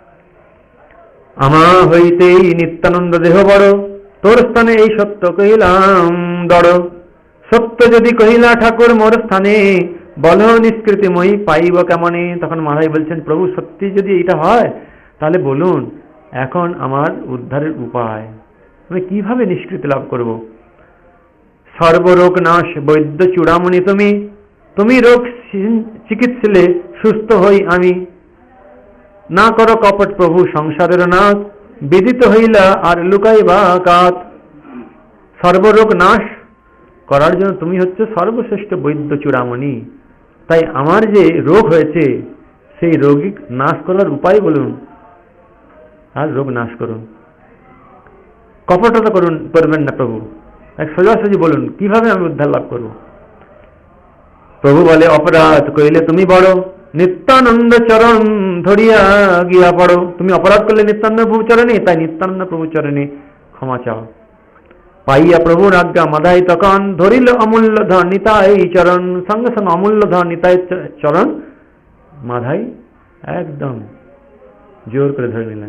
আমার হইতেই নিত্যানন্দ দেহ বড়, তোর স্থানে এই সত্য কহিলাম দড়। সত্য যদি কহিলা ঠাকুর মোর স্থানে, বল নিষ্কৃতিময়ী পাইব কেমনে। তখন মাধাই বলছেন, প্রভু সত্যি যদি এটা হয় তাহলে বলুন এখন আমার উদ্ধারের উপায়, আমি কিভাবে নিষ্কৃতি লাভ করব। সর্বরোগ নাশ বৈদ্য চূড়ামণি তুমি, তুমি রোগ চিকিৎসলে সুস্থ হই আমি। না করো কপট প্রভু সংসারের নাথ, বিদিত হইলা আর লুকাইবা কাত। সর্বরোগ নাশ করার জন্য তুমি হচ্ছে সর্বশ্রেষ্ঠ বৈদ্য চূড়ামণি। তাই আমার যে রোগ হয়েছে সেই রোগী নাশ করার উপায় বলুন, আর রোগ নাশ করুন। কপটতা করবেন না প্রভু, এক সোজাসুজি বলুন কিভাবে আমি উদ্ধার লাভ করব। প্রভু বলে, অপরাধ কইলে তুমি বড়, নিত্যানন্দ চরণ ধরিয়া গিয়া পড়ো। তুমি অপরাধ করলে নিত্যানন্দ প্রভু চরণে, তাই নিত্যানন্দ প্রভু চরণে ক্ষমা চাও। পাইয়া প্রভুর আজ্ঞা মাধাই তখন, ধরিল অমূল্য ধন নিতাই চরণ। সঙ্গে সঙ্গে অমূল্য ধন নিতাই চরণ মাধাই একদম জোর করে ধরে নিলেন।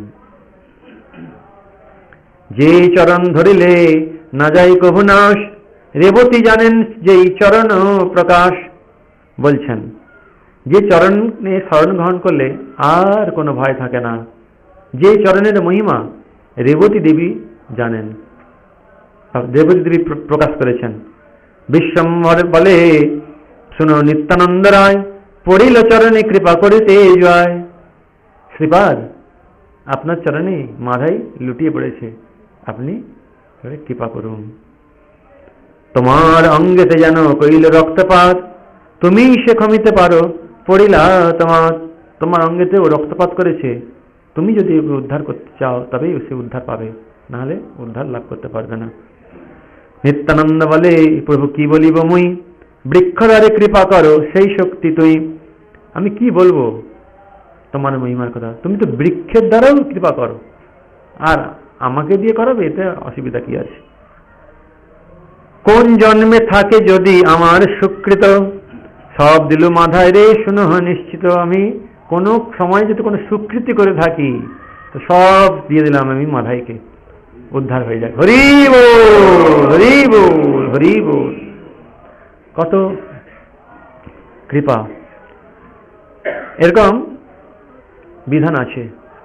যে চরণ ধরিলে না যাই কভু নাশ, রেবতী জানেন যেই চরণ প্রকাশ। বলছেন যে চরণে শরণ গ্রহণ করলে আর কোনো ভয় থাকে না, যে চরণের মহিমা রেবতী দেবী জানেন, রেবতী দেবী প্রকাশ করেছেন। বিশ্বম্বর বলে, শুনো নিত্যানন্দ রায়, পড়িল চরণে কৃপা করিতে জয়। শ্রীপাদ আপনার চরণে মাধাই লুটিয়ে পড়েছে, আপনি কৃপা করুন। তোমার অঙ্গেতে যেন কইল রক্তপাত, তুমি সে ক্ষমিতে পারো পড়িলা তোমার। তোমার অঙ্গেতেও রক্তপাত করেছে, তুমি যদি উদ্ধার করতে চাও তবেই সে উদ্ধার পাবে, নাহলে উদ্ধার লাভ করতে পারবে না। নিত্যানন্দ বলে, প্রভু কি বলিব মুই, বৃক্ষদ্বারে কৃপা করো সেই শক্তি তুই। আমি কি বলবো তোমার মহিমার কথা, তুমি তো বৃক্ষের দ্বারাও কৃপা করো, আর আমাকে দিয়ে করাবে, এতে অসুবিধা কি আছে। কোন জন্মে থাকে যদি আমার সুকৃত, সব দিল মাধায় রে শুনো নিশ্চিত। আমি কোনো সময় যদি কোনো সুকৃতি করে থাকি তো সব দিয়ে দিলাম আমি মাধাইকে, উদ্ধার হয়ে যায়। হরি বল হরি বল হরি বল। কত কৃপা। এরকম বিধান আছে,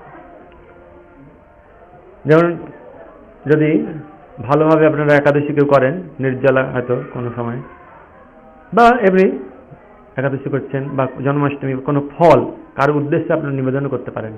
যেমন যদি ভালোভাবে আপনারা একাদশী কেউ করেন, নির্জলা হয়তো কোনো সময়, বা এমনি একাদশী করছেন বা জন্মাষ্টমী, কোনো ফল কারো উদ্দেশ্যে আপনারা নিবেদন করতে পারেন,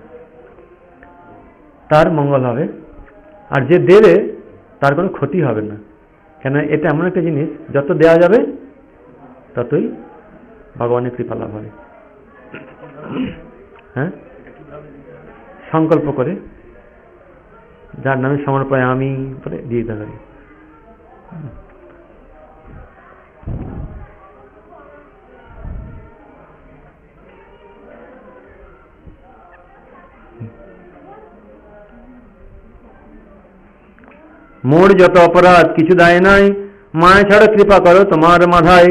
তার মঙ্গল হবে। আর যে দেবে তার কোনো ক্ষতি হবে না, কেন এটা এমন একটা জিনিস যত দেওয়া যাবে ততই ভগবানের কৃপা লাভ হবে। হ্যাঁ, সংকল্প করে যার নামে সমর্পয়ামি বলে দিয়ে দিতে পারি। মোর যত অপরাধ কিছু দায় নাই, মায়া ছাড়া কৃপা করো তোমার মাথায়।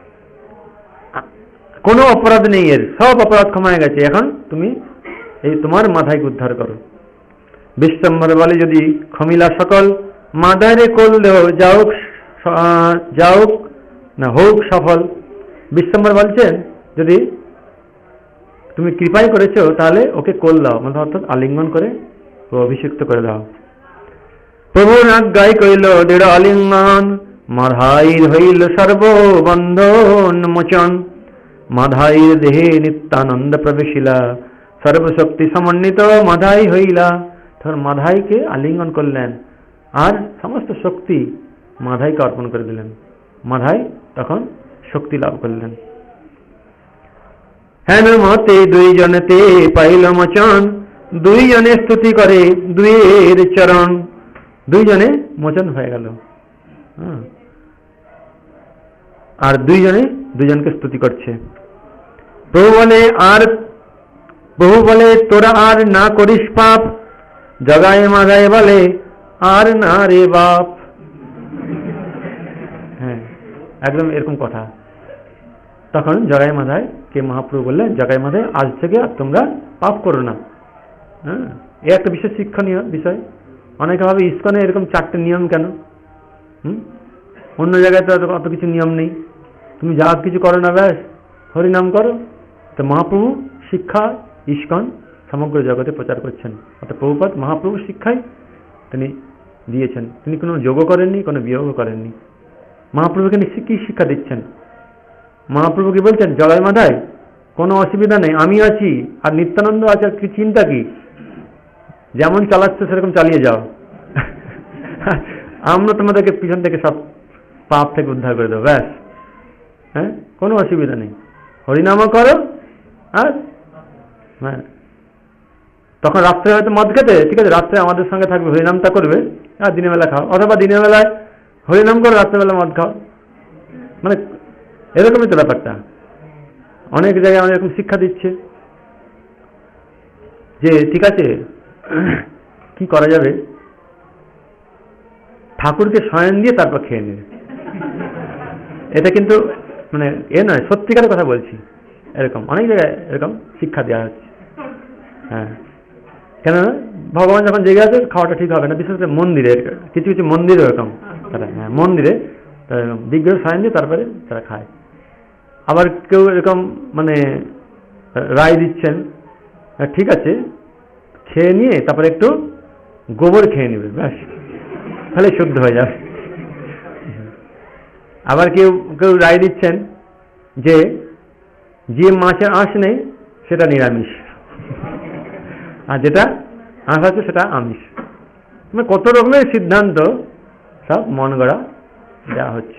কোনো অপরাধ নেই এর, সব অপরাধ ক্ষমা হয়ে গেছে, এখন তুমি এই তোমার মাথায় উদ্ধার করো। বিশ্বম্বর বলে যদি ক্ষমিলা সকল, মাদারে কোল দেও যাওক যাওক না হোক সফল। বিশ্বম্বর বলছেন যদি তুমি কৃপাই করেছো তাহলে ওকে কোল দাও, মানে অর্থাৎ আলিঙ্গন করে ও অভিষিক্ত করে দাও। প্রভুর আজ্ঞায় কইল দৃঢ় আলিঙ্গন, মাধাইর হইল সর্ববন্ধন মোচন। মাধাইর দেহে নিত্যানন্দ প্রবেশিলা, সর্বশক্তি সমন্বিত মাধাই হইলা। তখন মাধাইকে আলিঙ্গন করলেন আর সমস্ত শক্তি মাধাইকে অর্পণ করে দিলেন। মাধাই তখন শক্তি লাভ করলেন। হেন মতে দুইজনেতে পাইল মোচন, দুইজনে স্তুতি করে দুইয়ের চরণ। দুইজনে মোচন হয়ে গেল, আর দুইজনে দুইজনকে স্তুতি করছে। প্রভু বলে তোরা আর না করিস পাপ, জগায় মাগায় বলে আর না রে বাপ। হ্যাঁ, একদম এরকম কথা। তখন জগায় মাধায় কে মহাপ্রভু বললেন, জগায় মাধায় আজ থেকে আর তোমরা পাপ করো না। হ্যাঁ, এ একটা বিশেষ শিক্ষণীয় বিষয়। অনেকে ভাবে ইস্কনে এরকম 4টে নিয়ম কেন, অন্য জায়গায় তো অত কিছু নিয়ম নেই, তুমি যা কিছু করো না ব্যাস হরিনাম করো। তো মহাপ্রভু শিক্ষা ইস্কন সমগ্র জগতে প্রচার করছেন, অর্থাৎ প্রভুপাদ মহাপ্রভু শিক্ষাই তিনি দিয়েছেন। তিনি কোনো যোগও করেননি, কোনো বিয়োগও করেননি। মহাপ্রভুকে কি শিক্ষা দিচ্ছেন? মহাপ্রভু কি বলছেন, জগাই মাধায় কোনো অসুবিধা নেই, আমি আছি আর নিত্যানন্দ আছে, আর কি চিন্তা কি, যেমন চালাচ্ছে সেরকম চালিয়ে যাও, আমরা তোমাদেরকে পিছন থেকে সব পাপ থেকে উদ্ধার করে দেবো, ব্যাস। হ্যাঁ, কোনো অসুবিধা নেই, হরিনামও করো। আর হ্যাঁ, তখন রাত্রে হয়তো মদ খেতে, ঠিক আছে, রাত্রে আমাদের সঙ্গে থাকবে, হরিনামটা করবে, আর দিনের বেলা খাও, অথবা দিনের বেলায় হরিনাম করো, রাত্রেবেলা মদ খাও, মানে এরকমই তো ব্যাপারটা। অনেক জায়গায় অনেক রকম শিক্ষা দিচ্ছে যে ঠিক আছে কি করা যাবে, ঠাকুরকে শয়ন দিয়ে তারপর খেয়ে নেবে। এটা কিন্তু মানে এ নয়, সত্যিকারের কথা বলছি, এরকম অনেক জায়গায় এরকম শিক্ষা দেওয়া হচ্ছে। হ্যাঁ, কেন ভগবান যখন জেগে আছে খাওয়াটা ঠিক হবে না, বিশেষ করে মন্দিরে, কিছু কিছু মন্দিরে এরকম তারা, হ্যাঁ মন্দিরে বিগ্রহ শয়ন দিয়ে তারপরে তারা খায়। আবার কেউ এরকম মানে রায় দিচ্ছেন, ঠিক আছে খেয়ে নিয়ে তারপরে একটু গোবর খেয়ে নেবে, ব্যাস তাহলে শুদ্ধ হয়ে যাবে। আবার কেউ কেউ রায় দিচ্ছেন যে মাছের আঁশ নেই সেটা নিরামিষ, আর যেটা আঁশ আছে সেটা আমিষ। মানে কত রকমের সিদ্ধান্ত সব মন গড়া দেওয়া হচ্ছে।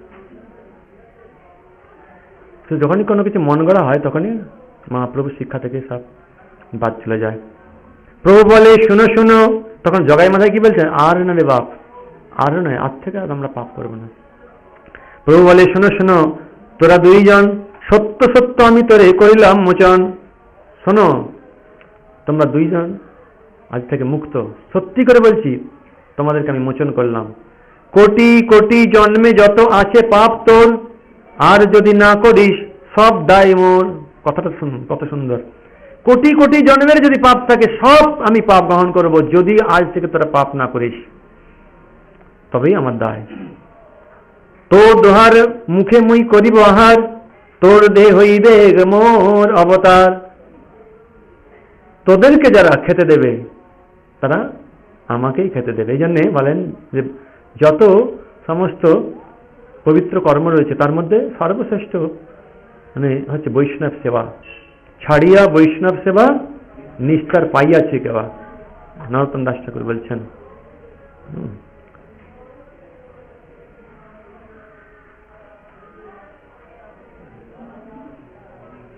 তো যখনই কোনো কিছু মন গড়া হয় তখনই মহাপ্রভুর শিক্ষা থেকে সব বাদ চলে যায়। প্রভু বলে শুনো শুনো, তখন জগাই মাথায় কি বলছেন, আর না রে বাপ, আর নয়, আর থেকে আর আমরা পাপ করবো না। প্রভু বলে শুনো শুনো তোরা দুইজন, সত্য সত্য আমি তোরে করিলাম মোচন। শোনো তোমরা দুইজন আজ থেকে মুক্ত, সত্যি করে বলছি তোমাদেরকে আমি মোচন করলাম। কোটি কোটি জন্মে যত আছে পাপ তোর, আর যদি না করিস সব দায় মোর। কথাটা শুনুন কত সুন্দর। কোটি কোটি জন্মের যদি পাপ থাকে সব আমি পাপ গ্রহণ করব, যদি আজ থেকে তোরা পাপ না করিস তবেই আমার দায়। তোর দোহার মুখে মুই করিব আহার, তোর দেহ হইবে মোর অবতার। তোদেরকে যারা খেতে দেবে তারা আমাকেই খেতে দেবে। এই জন্যে বলেন যে যত সমস্ত পবিত্র কর্ম রয়েছে তার মধ্যে সর্বশ্রেষ্ঠ মানে হচ্ছে বৈষ্ণব সেবা। ছাড়িয়া বৈষ্ণব সেবা নিষ্ঠার পাইয়াছে কেবা, নরোত্তম দাস ঠাকুর বলছেন।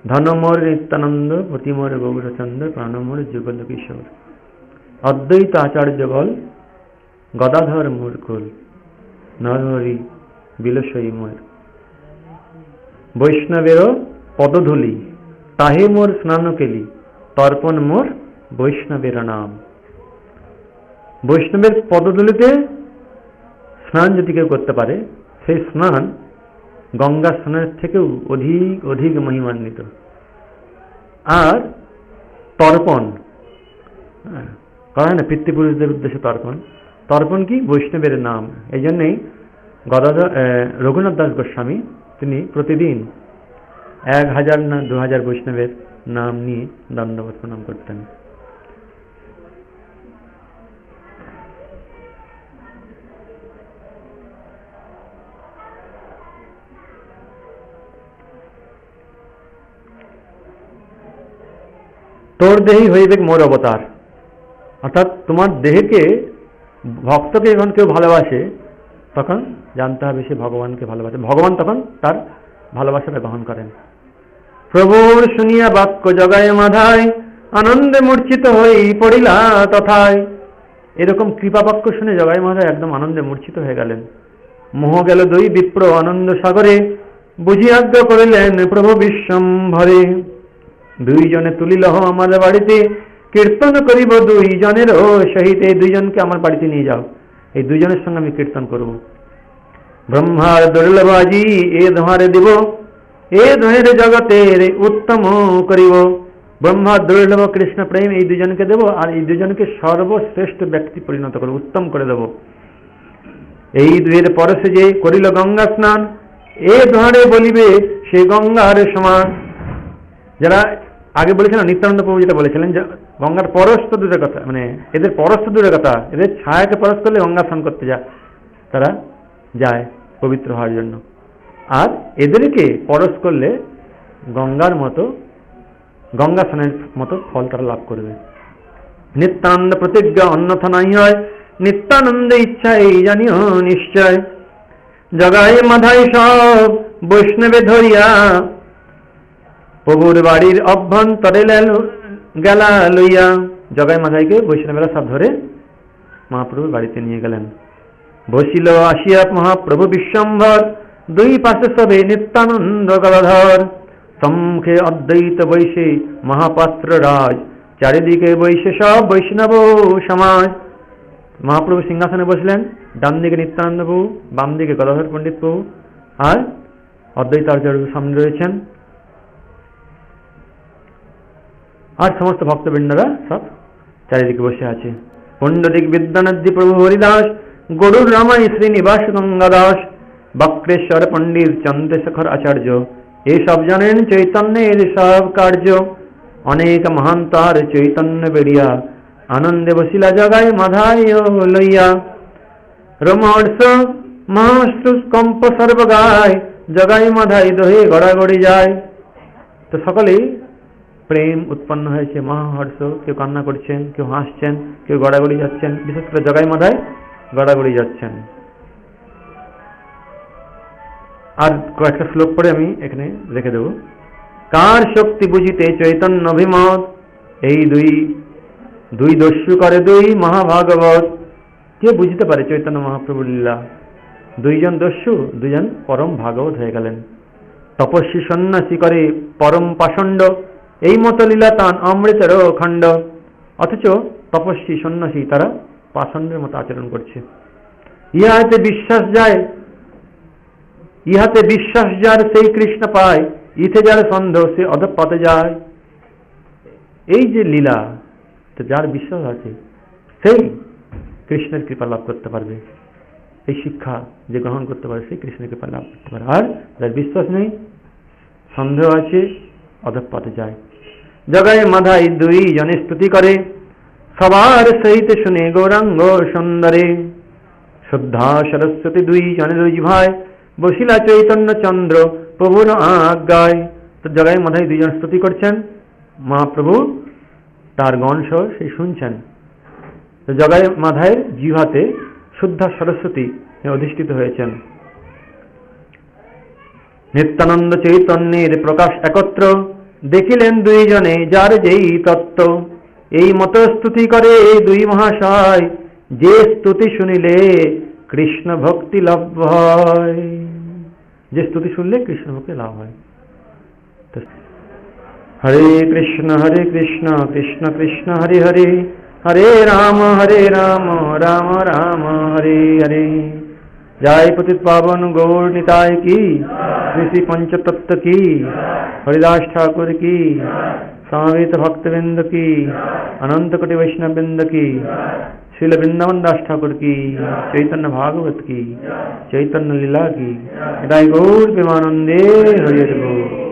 ধন মোর নিত্যানন্দ, পতি মোর গৌরচন্দ্র, প্রাণ মোর যুগল কিশোর। অদ্বৈত আচার্য বল, গদাধর মোর কুল, নরহরি বিলসই মোর। বৈষ্ণবেরও পদধূলি, তাহে মোর স্নান কেলি, তর্পণ মোর বৈষ্ণবের নাম। বৈষ্ণবের পদধূলিতে স্নান যদি কেউ করতে পারে, সেই স্নান গঙ্গা স্নানের থেকেও অধিক অধিক মহিমান্বিত। আর তর্পণ করা হয় না পিতৃপুরুষদের উদ্দেশ্যে, তর্পণ। তর্পণ কি? বৈষ্ণবের নাম। এই জন্যেই গদাধর রঘুনাথ দাস গোস্বামী তিনি প্রতিদিন 1000 না 2000 বৈষ্ণবের নাম নিয়ে দণ্ডবত প্রণাম করতেন। তোর দেহি হইবে মোর অবতার, অর্থাৎ তোমার দেহকে, ভক্তকে যখন কেউ ভালোবাসে তখন জানতে হবে সে ভগবানকে ভালোবাসে, ভগবান তখন তার ভালোবাসাটা গ্রহণ করেন। প্রভুর শুনিয়া বাক্য জগায় মাধায়, আনন্দে মূর্ছিত হই পড়িলা তথায়। এরকম কৃপা বাক্য শুনে জগায় মাধায় একদম আনন্দে মূর্ছিত হয়ে গেলেন। মোহ গেল দুই বিপ্র আনন্দ সাগরে, বুঝি আজ্ঞা করিলেন প্রভু বিশ্বম্ভরে। দুইজনে তুলিল আমার বাড়িতে, কীর্তন করিব দুইজনের সহিত। এই দুইজনকে আমার বাড়িতে নিয়ে যাও, এই দুইজনের সঙ্গে আমি কীর্তন করব। ব্রহ্মার দুর্লভ আজি এ দোহারে দিব, এ দোহের জগতের উত্তম করিব। ব্রহ্মার দুর্লভ কৃষ্ণ প্রেম এই দুজনকে দেব, আর এই দুজনকে সর্বশ্রেষ্ঠ ব্যক্তি পরিণত করব, উত্তম করে দেব। এই দুয়ের পরশে যে করিল গঙ্গা স্নান, এ দোহারে বলিবে সে গঙ্গার সমান। যারা আগে বলেছিলেন, নিত্যানন্দ প্রভু যেটা বলেছিলেন যে গঙ্গার পরশ তো দূরের কথা, মানে এদের পরশ তো দূরের কথা, এদের ছায়াকে পরশ করলে গঙ্গা স্নান করতে যায়, তারা যায় পবিত্র হওয়ার জন্য। আর এদেরকে পরশ করলে গঙ্গার মতো, গঙ্গা স্নানের মতো ফল তারা লাভ করবে। নিত্যানন্দ প্রতিজ্ঞা অন্যথা নাই হয়, নিত্যানন্দ ইচ্ছা এই জানিও নিশ্চয়। জগায় মাধায় সব বৈষ্ণবে ধরিয়া, প্রভুর বাড়ির অভ্যন্তরে গেলা লইয়া। জগাই মাধাইকে বৈষ্ণবেরা সব ধরে মহাপ্রভুর বাড়িতে নিয়ে গেলেন। বসিল আসিয়া মহাপ্রভু বিশ্বম্ভর, দুই পাশে সবে নিত্যানন্দ গদাধর। সম্মুখে অদ্বৈত বৈশে মহাপাত্র রাজ, চারিদিকে বৈশে সব বৈষ্ণব সমাজ। মহাপ্রভু সিংহাসনে বসলেন, ডান দিকে নিত্যানন্দ প্রভু, বাম দিকে গদাধর পণ্ডিত প্রভু, আর অদ্বৈতাচার্য সামনে রয়েছেন। আর সমস্ত ভক্তবৃন্দরা সব চারিদিকে বসে আছে। পণ্ডিত বিদ্যানন্দী প্রভু হরিদাস, গরুর রামাই শ্রীনিবাস গঙ্গাদাস, বক্রেশ্বর পণ্ডিত চন্দ্রশেখর আচার্য, এসব জানেন চৈতন্যের সব কার্য। অনেক মহান তার চৈতন্য বেরিয়া, আনন্দে বসিলা জগায় মাধায় লইয়া। রোমহর্ষ মহাশ্রু কম্প সর্বগায়, জগায় মাধায় দোহে গড়াগড়ি যায়। তো সকলেই প্রেম উৎপন্ন হয়েছে, মহাহর্ষ, কেউ কান্না করছেন, কেউ হাসছেন, কেউ গড়াগড়ি যাচ্ছেন, বিশেষ করে জগাই মাধায় গড়াগড়ি যাচ্ছেন। আর কয়েকটা শ্লোক পরে আমি এখানে রেখে দেব। কার শক্তি বুঝিতে চৈতন্য অভিমত, এই দুই দস্যু করে দুই মহাভাগবত। কে বুঝতে পারে চৈতন্য মহাপ্রভুর লীলা? দুইজন দস্যু, দুজন পরম ভাগবত হয়ে গেলেন। তপস্বী সন্ন্যাসী করে পরম পাষণ্ড, এই মতো লীলা তান অমৃতের খণ্ড। অথচ তপস্বী সন্ন্যাসী তারা পাষণ্ডের মতো আচরণ করছে। ইহাতে বিশ্বাস যার সেই কৃষ্ণ পায়, ইথে যার সন্দেহ সে অধঃপথে যায়। এই যে লীলা, তো যার বিশ্বাস আছে সেই কৃষ্ণের কৃপা লাভ করতে পারবে। এই শিক্ষা যে গ্রহণ করতে পারে সেই কৃষ্ণের কৃপা লাভ করতে পারে। আর যার বিশ্বাস নেই, সন্দেহ আছে, অধঃপথে যায়। জগায় মাধায় দুই জনে স্তুতি করে, সবার সহিত শুনে গৌরাঙ্গ সুন্দরে। শ্রদ্ধা সরস্বতী দুই জনে দুই ভাই, বসিলা চৈতন্য চন্দ্র প্রভুর আজ্ঞায়। তো জগায় মাধায় দুইজন স্তুতি করছেন, মহাপ্রভু তার গণ সহ সেই শুনছেন। তো জগায় মাধায়ের জিহ্বাতে শুদ্ধা সরস্বতী অধিষ্ঠিত হয়েছেন। নিত্যানন্দ চৈতন্যের প্রকাশ একত্র, দেখিলেন দুইজনে যার যেই তত্ত্ব, এই মত স্তুতি করে দুই মহাশয়, যে স্তুতি শুনিলে কৃষ্ণ ভক্তি লাভ হয়। যে স্তুতি শুনলে কৃষ্ণ ভক্তি লাভ হয়। হরে কৃষ্ণ কৃষ্ণ কৃষ্ণ হরে হরে, হরে রাম রাম রাম হরে হরে। जय पतित पावन गौर निताय की, श्री पंचतत्व की, हरिदास ठाकुर की, समवेत भक्तवृंद की, अनंत कोटि वैष्णव वृंद की, श्रील वृंदावन दास ठाकुर की, चैतन्य भागवत की, चैतन्य लीला की, निताय गौर प्रेमानंदे हरि हरि बोल।